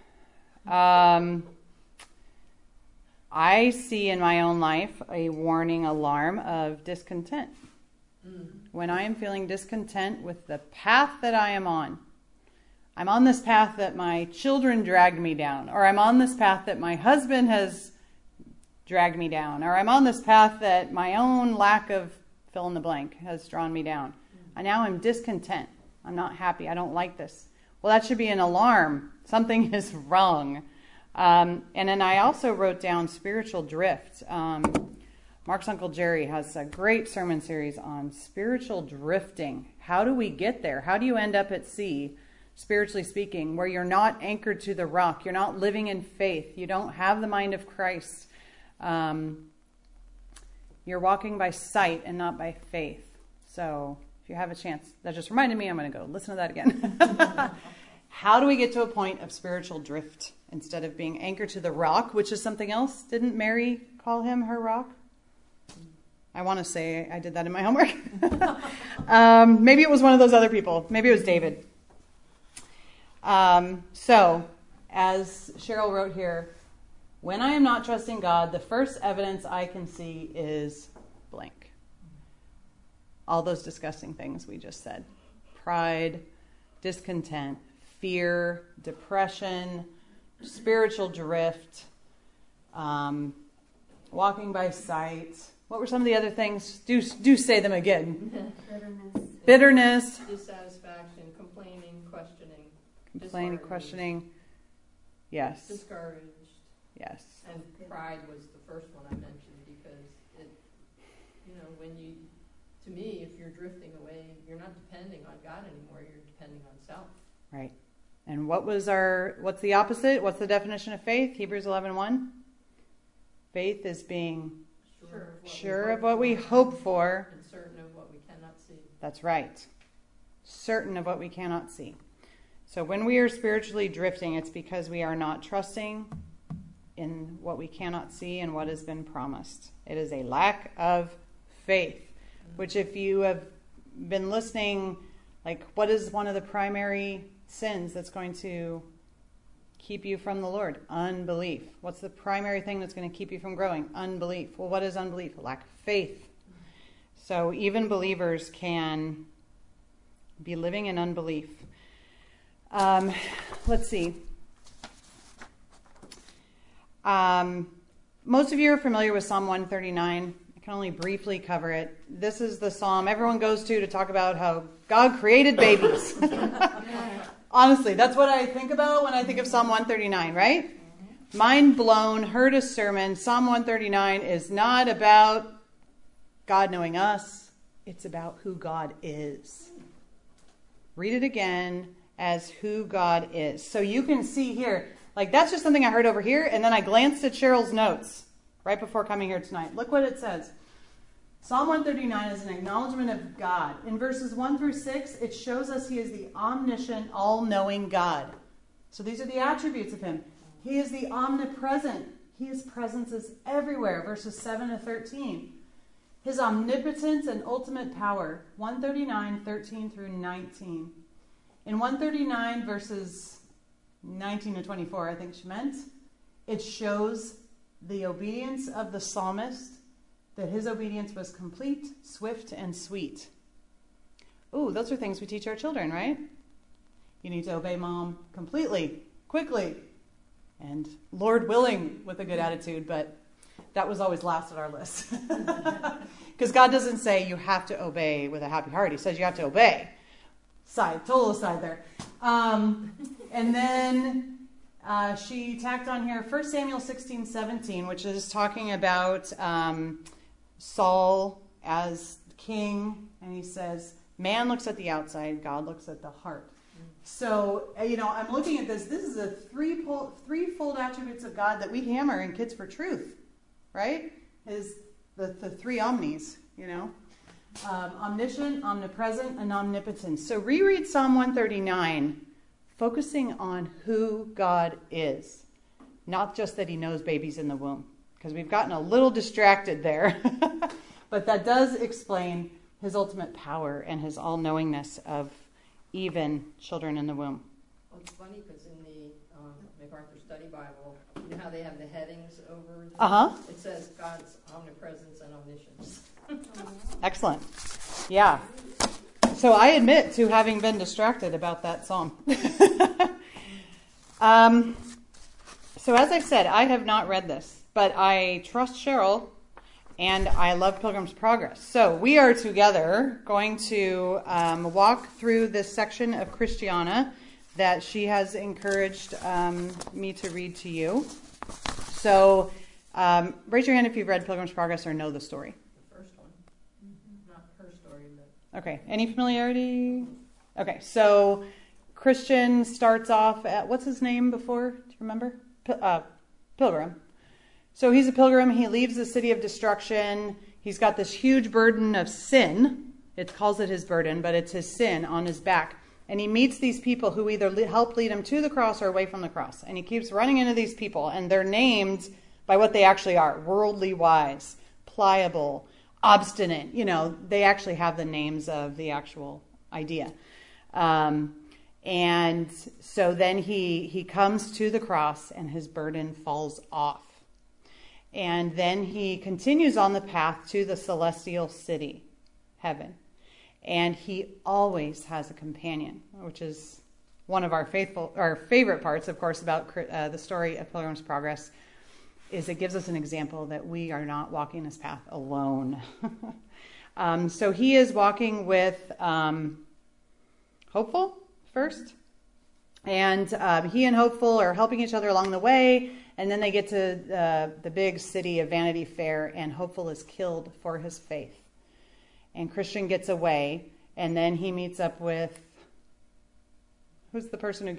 I see in my own life a warning alarm of discontent. When I am feeling discontent with the path that I am on, I'm on this path that my children dragged me down, or I'm on this path that my husband has dragged me down, or I'm on this path that my own lack of fill in the blank has drawn me down. And now I'm discontent. I'm not happy. I don't like this. Well, that should be an alarm. Something is wrong. And then I also wrote down spiritual drift. Mark's Uncle Jerry has a great sermon series on spiritual drifting. How do we get there? How do you end up at sea, spiritually speaking, where you're not anchored to the rock? You're not living in faith. You don't have the mind of Christ. You're walking by sight and not by faith. So if you have a chance, that just reminded me, I'm going to go listen to that again. How do we get to a point of spiritual drift instead of being anchored to the rock, which is something else? Didn't Mary call him her rock? I want to say I did that in my homework. Maybe it was one of those other people. Maybe it was David. So, as Cheryl wrote here, when I am not trusting God, the first evidence I can see is blank. All those disgusting things we just said. Pride, discontent, fear, depression, spiritual drift, walking by sight. What were some of the other things? Do say them again. Bitterness. Dissatisfaction, complaining, questioning. Yes. Discouraged. Yes. And pride was the first one I mentioned because to me, if you're drifting away, you're not depending on God anymore, you're depending on self. Right. And what's the opposite? What's the definition of faith? Hebrews 11:1. Faith is being sure of what we hope for. And certain of what we cannot see. That's right. Certain of what we cannot see. So when we are spiritually drifting, it's because we are not trusting in what we cannot see and what has been promised. It is a lack of faith, which if you have been listening, like what is one of the primary sins that's going to keep you from the Lord? Unbelief. What's the primary thing that's going to keep you from growing? Unbelief. Well, what is unbelief? A lack of faith. So even believers can be living in unbelief. Let's see. Most of you are familiar with Psalm 139. I can only briefly cover it. This is the psalm everyone goes to talk about how God created babies. Honestly, that's what I think about when I think of Psalm 139, right? Mind blown, heard a sermon. Psalm 139 is not about God knowing us. It's about who God is. Read it again as who God is. So you can see here, like that's just something I heard over here, and then I glanced at Cheryl's notes right before coming here tonight. Look what it says. Psalm 139 is an acknowledgement of God. In verses 1 through 6, it shows us he is the omniscient, all-knowing God. So these are the attributes of him. He is the omnipresent. His presence is everywhere, verses 7 to 13. His omnipotence and ultimate power, 139, 13 through 19. In 139, verses 19 to 24, I think she meant, it shows the obedience of the psalmist, that his obedience was complete, swift, and sweet. Ooh, those are things we teach our children, right? You need to obey mom completely, quickly, and Lord willing with a good attitude, but that was always last at our list. Because God doesn't say you have to obey with a happy heart. He says you have to obey. Total aside there. And then she tacked on here 1 Samuel 16:17, which is talking about Saul as king, and he says, man looks at the outside, God looks at the heart. So, I'm looking at this. This is a threefold attributes of God that we hammer in Kids for Truth, right? Is the three omnis, omniscient, omnipresent, and omnipotent. So reread Psalm 139, focusing on who God is, not just that he knows babies in the womb, because we've gotten a little distracted there. But that does explain his ultimate power and his all-knowingness of even children in the womb. Well, it's funny because in the MacArthur Study Bible, you know how they have the headings over? It says God's omnipresence and omniscience. Excellent. Yeah. So I admit to having been distracted about that psalm. So as I've said, I have not read this, but I trust Cheryl, and I love Pilgrim's Progress. So we are together going to walk through this section of Christiana that she has encouraged me to read to you. So raise your hand if you've read Pilgrim's Progress or know the story. The first one. Not her story, but... Okay. Any familiarity? Okay. So Christian starts off at, what's his name before? Do you remember? Pilgrim. So he's a pilgrim. He leaves the city of destruction. He's got this huge burden of sin. It calls it his burden, but it's his sin on his back. And he meets these people who either help lead him to the cross or away from the cross. And he keeps running into these people, and they're named by what they actually are. Worldly wise, pliable, obstinate. They actually have the names of the actual idea. And so then he comes to the cross, and his burden falls off. And then he continues on the path to the celestial city, heaven. And he always has a companion, which is one of our favorite parts, of course, about the story of Pilgrim's Progress, is it gives us an example that we are not walking this path alone. So he is walking with Hopeful first. And he and Hopeful are helping each other along the way. And then they get to the big city of Vanity Fair, and Hopeful is killed for his faith. And Christian gets away, and then he meets up with, who's the person who gets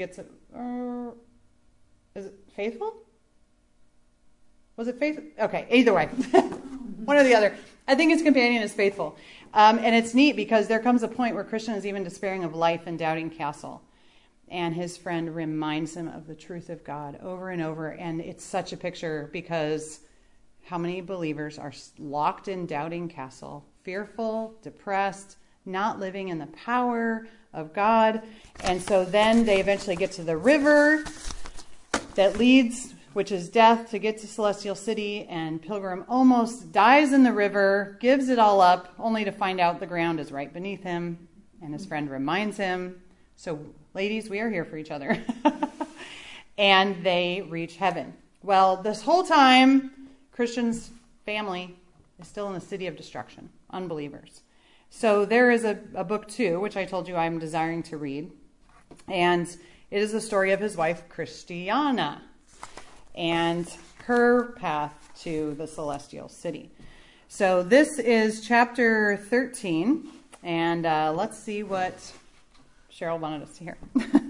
is it Faithful? Was it Faithful? Okay, either way. One or the other. I think his companion is Faithful. And it's neat because there comes a point where Christian is even despairing of life in Doubting Castle. And his friend reminds him of the truth of God over and over. And it's such a picture because how many believers are locked in Doubting Castle, fearful, depressed, not living in the power of God. And so then they eventually get to the river that leads, which is death, to get to Celestial City. And Pilgrim almost dies in the river, gives it all up, only to find out the ground is right beneath him. And his friend reminds him, so ladies, we are here for each other. And they reach heaven. Well, this whole time, Christian's family is still in the city of destruction, unbelievers. So there is a book too, which I told you I'm desiring to read. And it is the story of his wife, Christiana, and her path to the Celestial City. So this is chapter 13, and let's see what Cheryl wanted us to hear.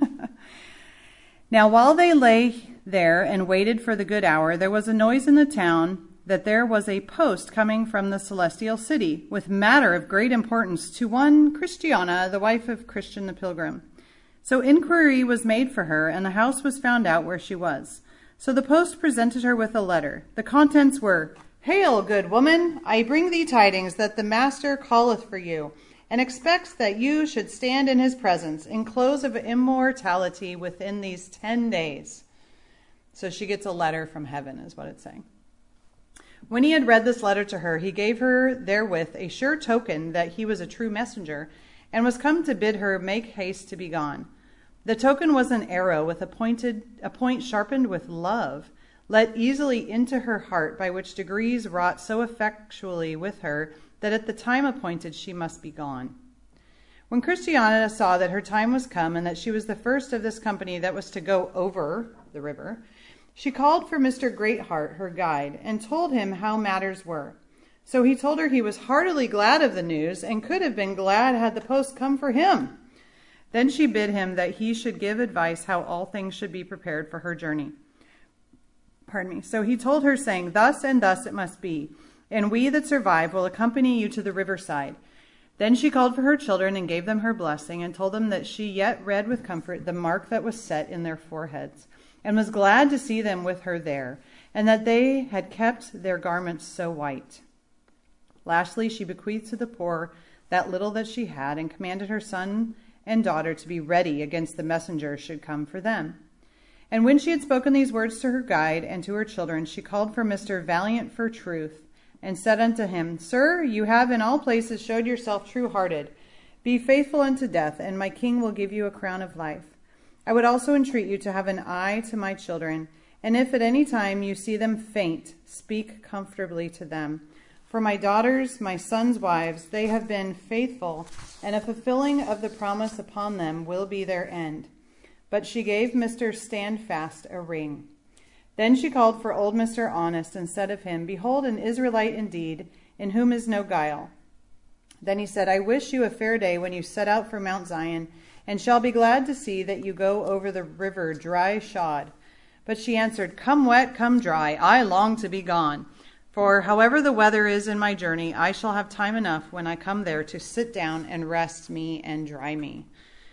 Now, while they lay there and waited for the good hour, there was a noise in the town that there was a post coming from the Celestial City with matter of great importance to one Christiana, the wife of Christian the Pilgrim. So inquiry was made for her, and the house was found out where she was. So the post presented her with a letter. The contents were, "Hail, good woman, I bring thee tidings that the Master calleth for you, and expects that you should stand in his presence in close of immortality within these 10 days. So she gets a letter from heaven, is what it's saying. When he had read this letter to her, he gave her therewith a sure token that he was a true messenger, and was come to bid her make haste to be gone. The token was an arrow with a point sharpened with love, let easily into her heart, by which degrees wrought so effectually with her that at the time appointed she must be gone. When Christiana saw that her time was come, and that she was the first of this company that was to go over the river, she called for Mr. Greatheart, her guide, and told him how matters were. So he told her he was heartily glad of the news, and could have been glad had the post come for him. Then she bid him that he should give advice how all things should be prepared for her journey. So he told her, saying, "Thus and thus it must be, and we that survive will accompany you to the riverside." Then she called for her children and gave them her blessing, and told them that she yet read with comfort the mark that was set in their foreheads, and was glad to see them with her there, and that they had kept their garments so white. Lastly, she bequeathed to the poor that little that she had, and commanded her son and daughter to be ready against the messenger should come for them. And when she had spoken these words to her guide and to her children, she called for Mr. Valiant for Truth, and said unto him, "Sir, you have in all places showed yourself true-hearted. Be faithful unto death, and my king will give you a crown of life. I would also entreat you to have an eye to my children, and if at any time you see them faint, speak comfortably to them. For my daughters, my sons' wives, they have been faithful, and a fulfilling of the promise upon them will be their end." But she gave Mr. Standfast a ring. Then she called for old Mr. Honest, and said of him, "Behold, an Israelite indeed, in whom is no guile." Then he said, "I wish you a fair day when you set out for Mount Zion, and shall be glad to see that you go over the river dry shod." But she answered, "Come wet, come dry, I long to be gone. For however the weather is in my journey, I shall have time enough when I come there to sit down and rest me and dry me."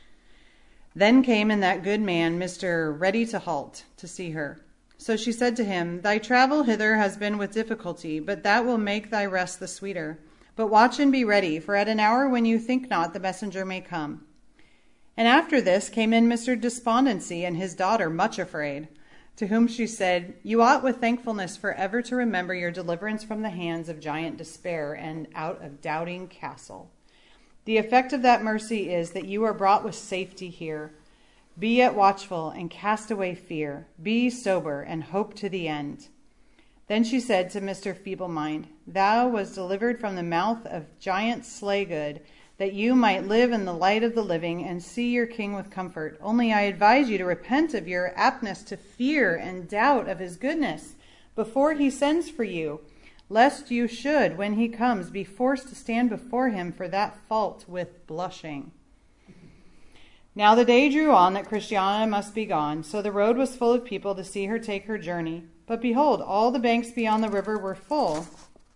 Then came in that good man, Mr. Ready to Halt, to see her. So she said to him, "Thy travel hither has been with difficulty, but that will make thy rest the sweeter. But watch and be ready, for at an hour when you think not, the messenger may come." And after this came in Mr. Despondency and his daughter, much afraid, to whom she said, "You ought with thankfulness for ever to remember your deliverance from the hands of giant Despair and out of Doubting Castle. The effect of that mercy is that you are brought with safety here. Be yet watchful and cast away fear. Be sober and hope to the end." Then she said to Mr. Feeblemind, "Thou was delivered from the mouth of giant Slaygood, that you might live in the light of the living and see your king with comfort. Only I advise you to repent of your aptness to fear and doubt of his goodness before he sends for you, lest you should, when he comes, be forced to stand before him for that fault with blushing." Now the day drew on that Christiana must be gone, so the road was full of people to see her take her journey. But behold, all the banks beyond the river were full.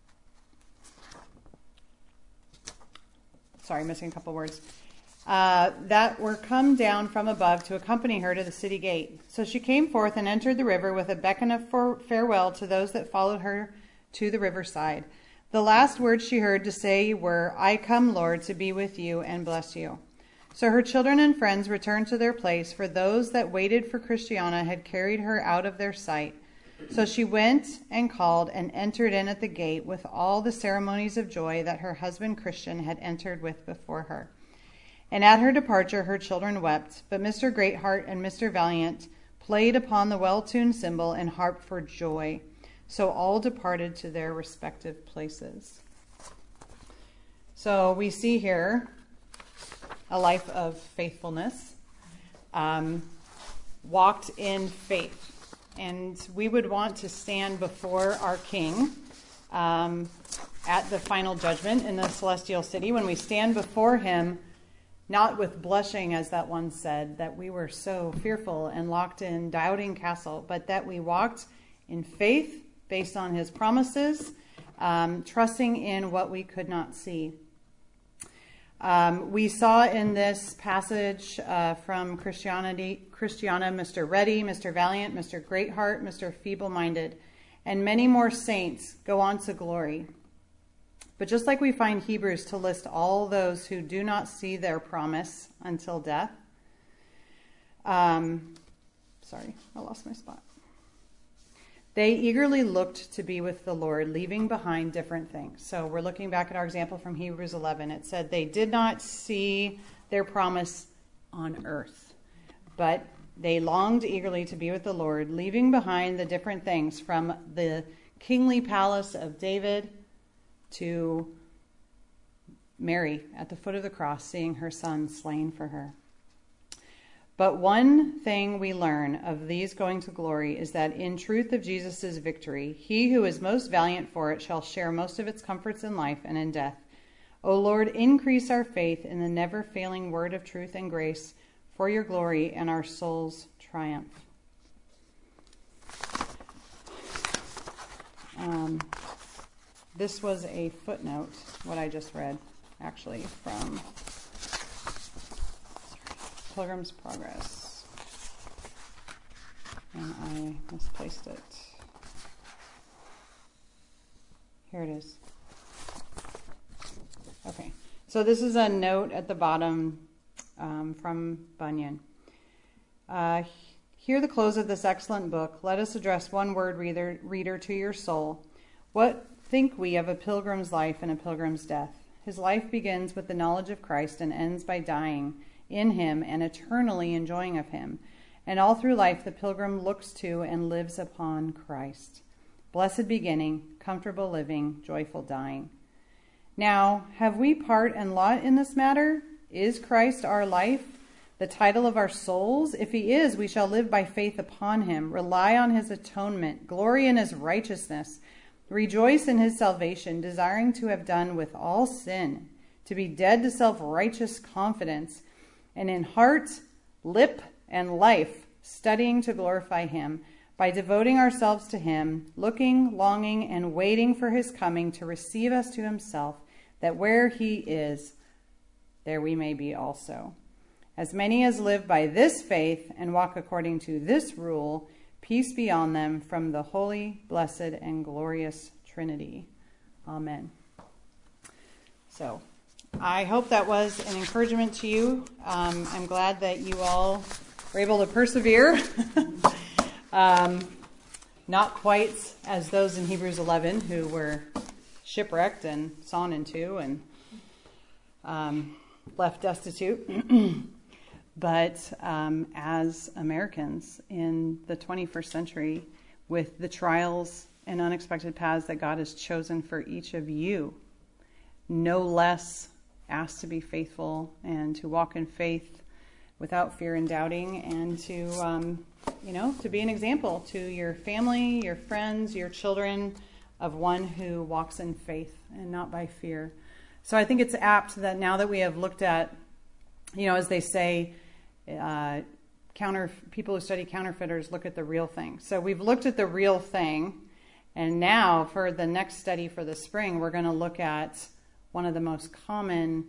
Sorry, missing a couple words. That were come down from above to accompany her to the city gate. So she came forth and entered the river with a beckon of farewell to those that followed her to the riverside. The last words she heard to say were, I come, Lord, to be with you and bless you. So her children and friends returned to their place, for those that waited for Christiana had carried her out of their sight. So she went and called and entered in at the gate with all the ceremonies of joy that her husband Christian had entered with before her. And at her departure her children wept, but Mr. Greatheart and Mr. Valiant played upon the well-tuned cymbal and harp for joy. So all departed to their respective places. So we see here a life of faithfulness, walked in faith. And we would want to stand before our King at the final judgment in the celestial city. When we stand before him, not with blushing, as that one said, that we were so fearful and locked in doubting castle, but that we walked in faith based on his promises, trusting in what we could not see. We saw in this passage from Christiana, Mr. Ready, Mr. Valiant, Mr. Greatheart, Mr. Feeble-Minded, and many more saints go on to glory. But just like we find Hebrews to list all those who do not see their promise until death. Sorry, I lost my spot. They eagerly looked to be with the Lord, leaving behind different things. So we're looking back at our example from Hebrews 11. It said they did not see their promise on earth, but they longed eagerly to be with the Lord, leaving behind the different things, from the kingly palace of David to Mary at the foot of the cross, seeing her son slain for her. But one thing we learn of these going to glory is that in truth of Jesus' victory, he who is most valiant for it shall share most of its comforts in life and in death. O Lord, increase our faith in the never-failing word of truth and grace for your glory and our soul's triumph. This was a footnote, what I just read, actually, from Pilgrim's Progress. And I misplaced it. Here it is. Okay, so this is a note at the bottom from Bunyan. Hear the close of this excellent book. Let us address one word, reader, to your soul. What think we of a pilgrim's life and a pilgrim's death? His life begins with the knowledge of Christ and ends by dying in him and eternally enjoying of him. And all through life the pilgrim looks to and lives upon Christ. Blessed beginning, comfortable living, joyful dying. Now, have we part and lot in this matter? Is Christ our life, the title of our souls? If he is, we shall live by faith upon him, rely on his atonement, glory in his righteousness, rejoice in his salvation, desiring to have done with all sin, to be dead to self-righteous confidence, and in heart, lip, and life, studying to glorify him, by devoting ourselves to him, looking, longing, and waiting for his coming to receive us to himself, that where he is, there we may be also. As many as live by this faith and walk according to this rule, peace be on them from the holy, blessed, and glorious Trinity. Amen. So, I hope that was an encouragement to you. I'm glad that you all were able to persevere. Not quite as those in Hebrews 11 who were shipwrecked and sawn in two and left destitute. But as Americans in the 21st century, with the trials and unexpected paths that God has chosen for each of you, no less asked to be faithful and to walk in faith without fear and doubting, and to be an example to your family, your friends, your children, of one who walks in faith and not by fear. So I think it's apt that now that we have looked at, as they say, People who study counterfeiters look at the real thing. So we've looked at the real thing, and now for the next study for the spring, we're going to look at one of the most common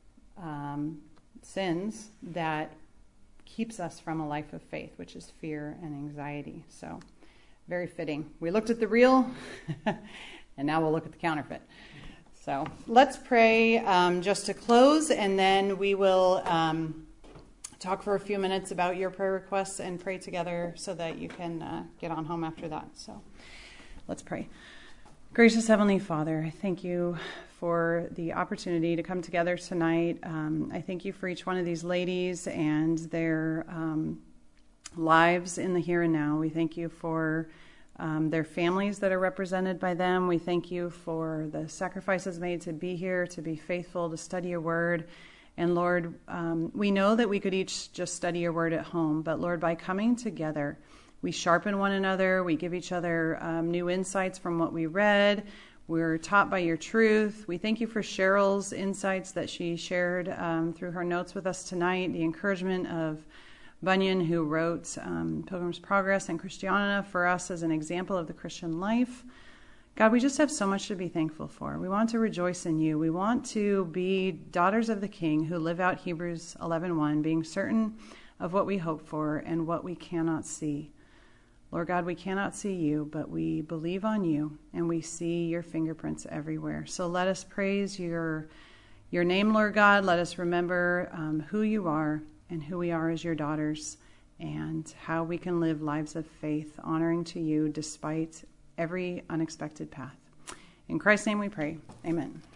sins that keeps us from a life of faith, which is fear and anxiety. So very fitting. We looked at the real, and now we'll look at the counterfeit. So let's pray just to close, and then we will talk for a few minutes about your prayer requests and pray together so that you can get on home after that. So let's pray. Gracious Heavenly Father, I thank you for the opportunity to come together tonight. I thank you for each one of these ladies and their lives in the here and now. We thank you for their families that are represented by them. We thank you for the sacrifices made to be here, to be faithful, to study your word. And Lord, we know that we could each just study your word at home, but Lord, by coming together, we sharpen one another, we give each other new insights from what we read, we're taught by your truth. We thank you for Cheryl's insights that she shared through her notes with us tonight, the encouragement of Bunyan, who wrote Pilgrim's Progress and Christiana for us as an example of the Christian life. God, we just have so much to be thankful for. We want to rejoice in you. We want to be daughters of the King who live out Hebrews 11:1, being certain of what we hope for and what we cannot see. Lord God, we cannot see you, but we believe on you and we see your fingerprints everywhere. So let us praise your name, Lord God. Let us remember who you are and who we are as your daughters and how we can live lives of faith, honoring to you despite every unexpected path. In Christ's name we pray. Amen.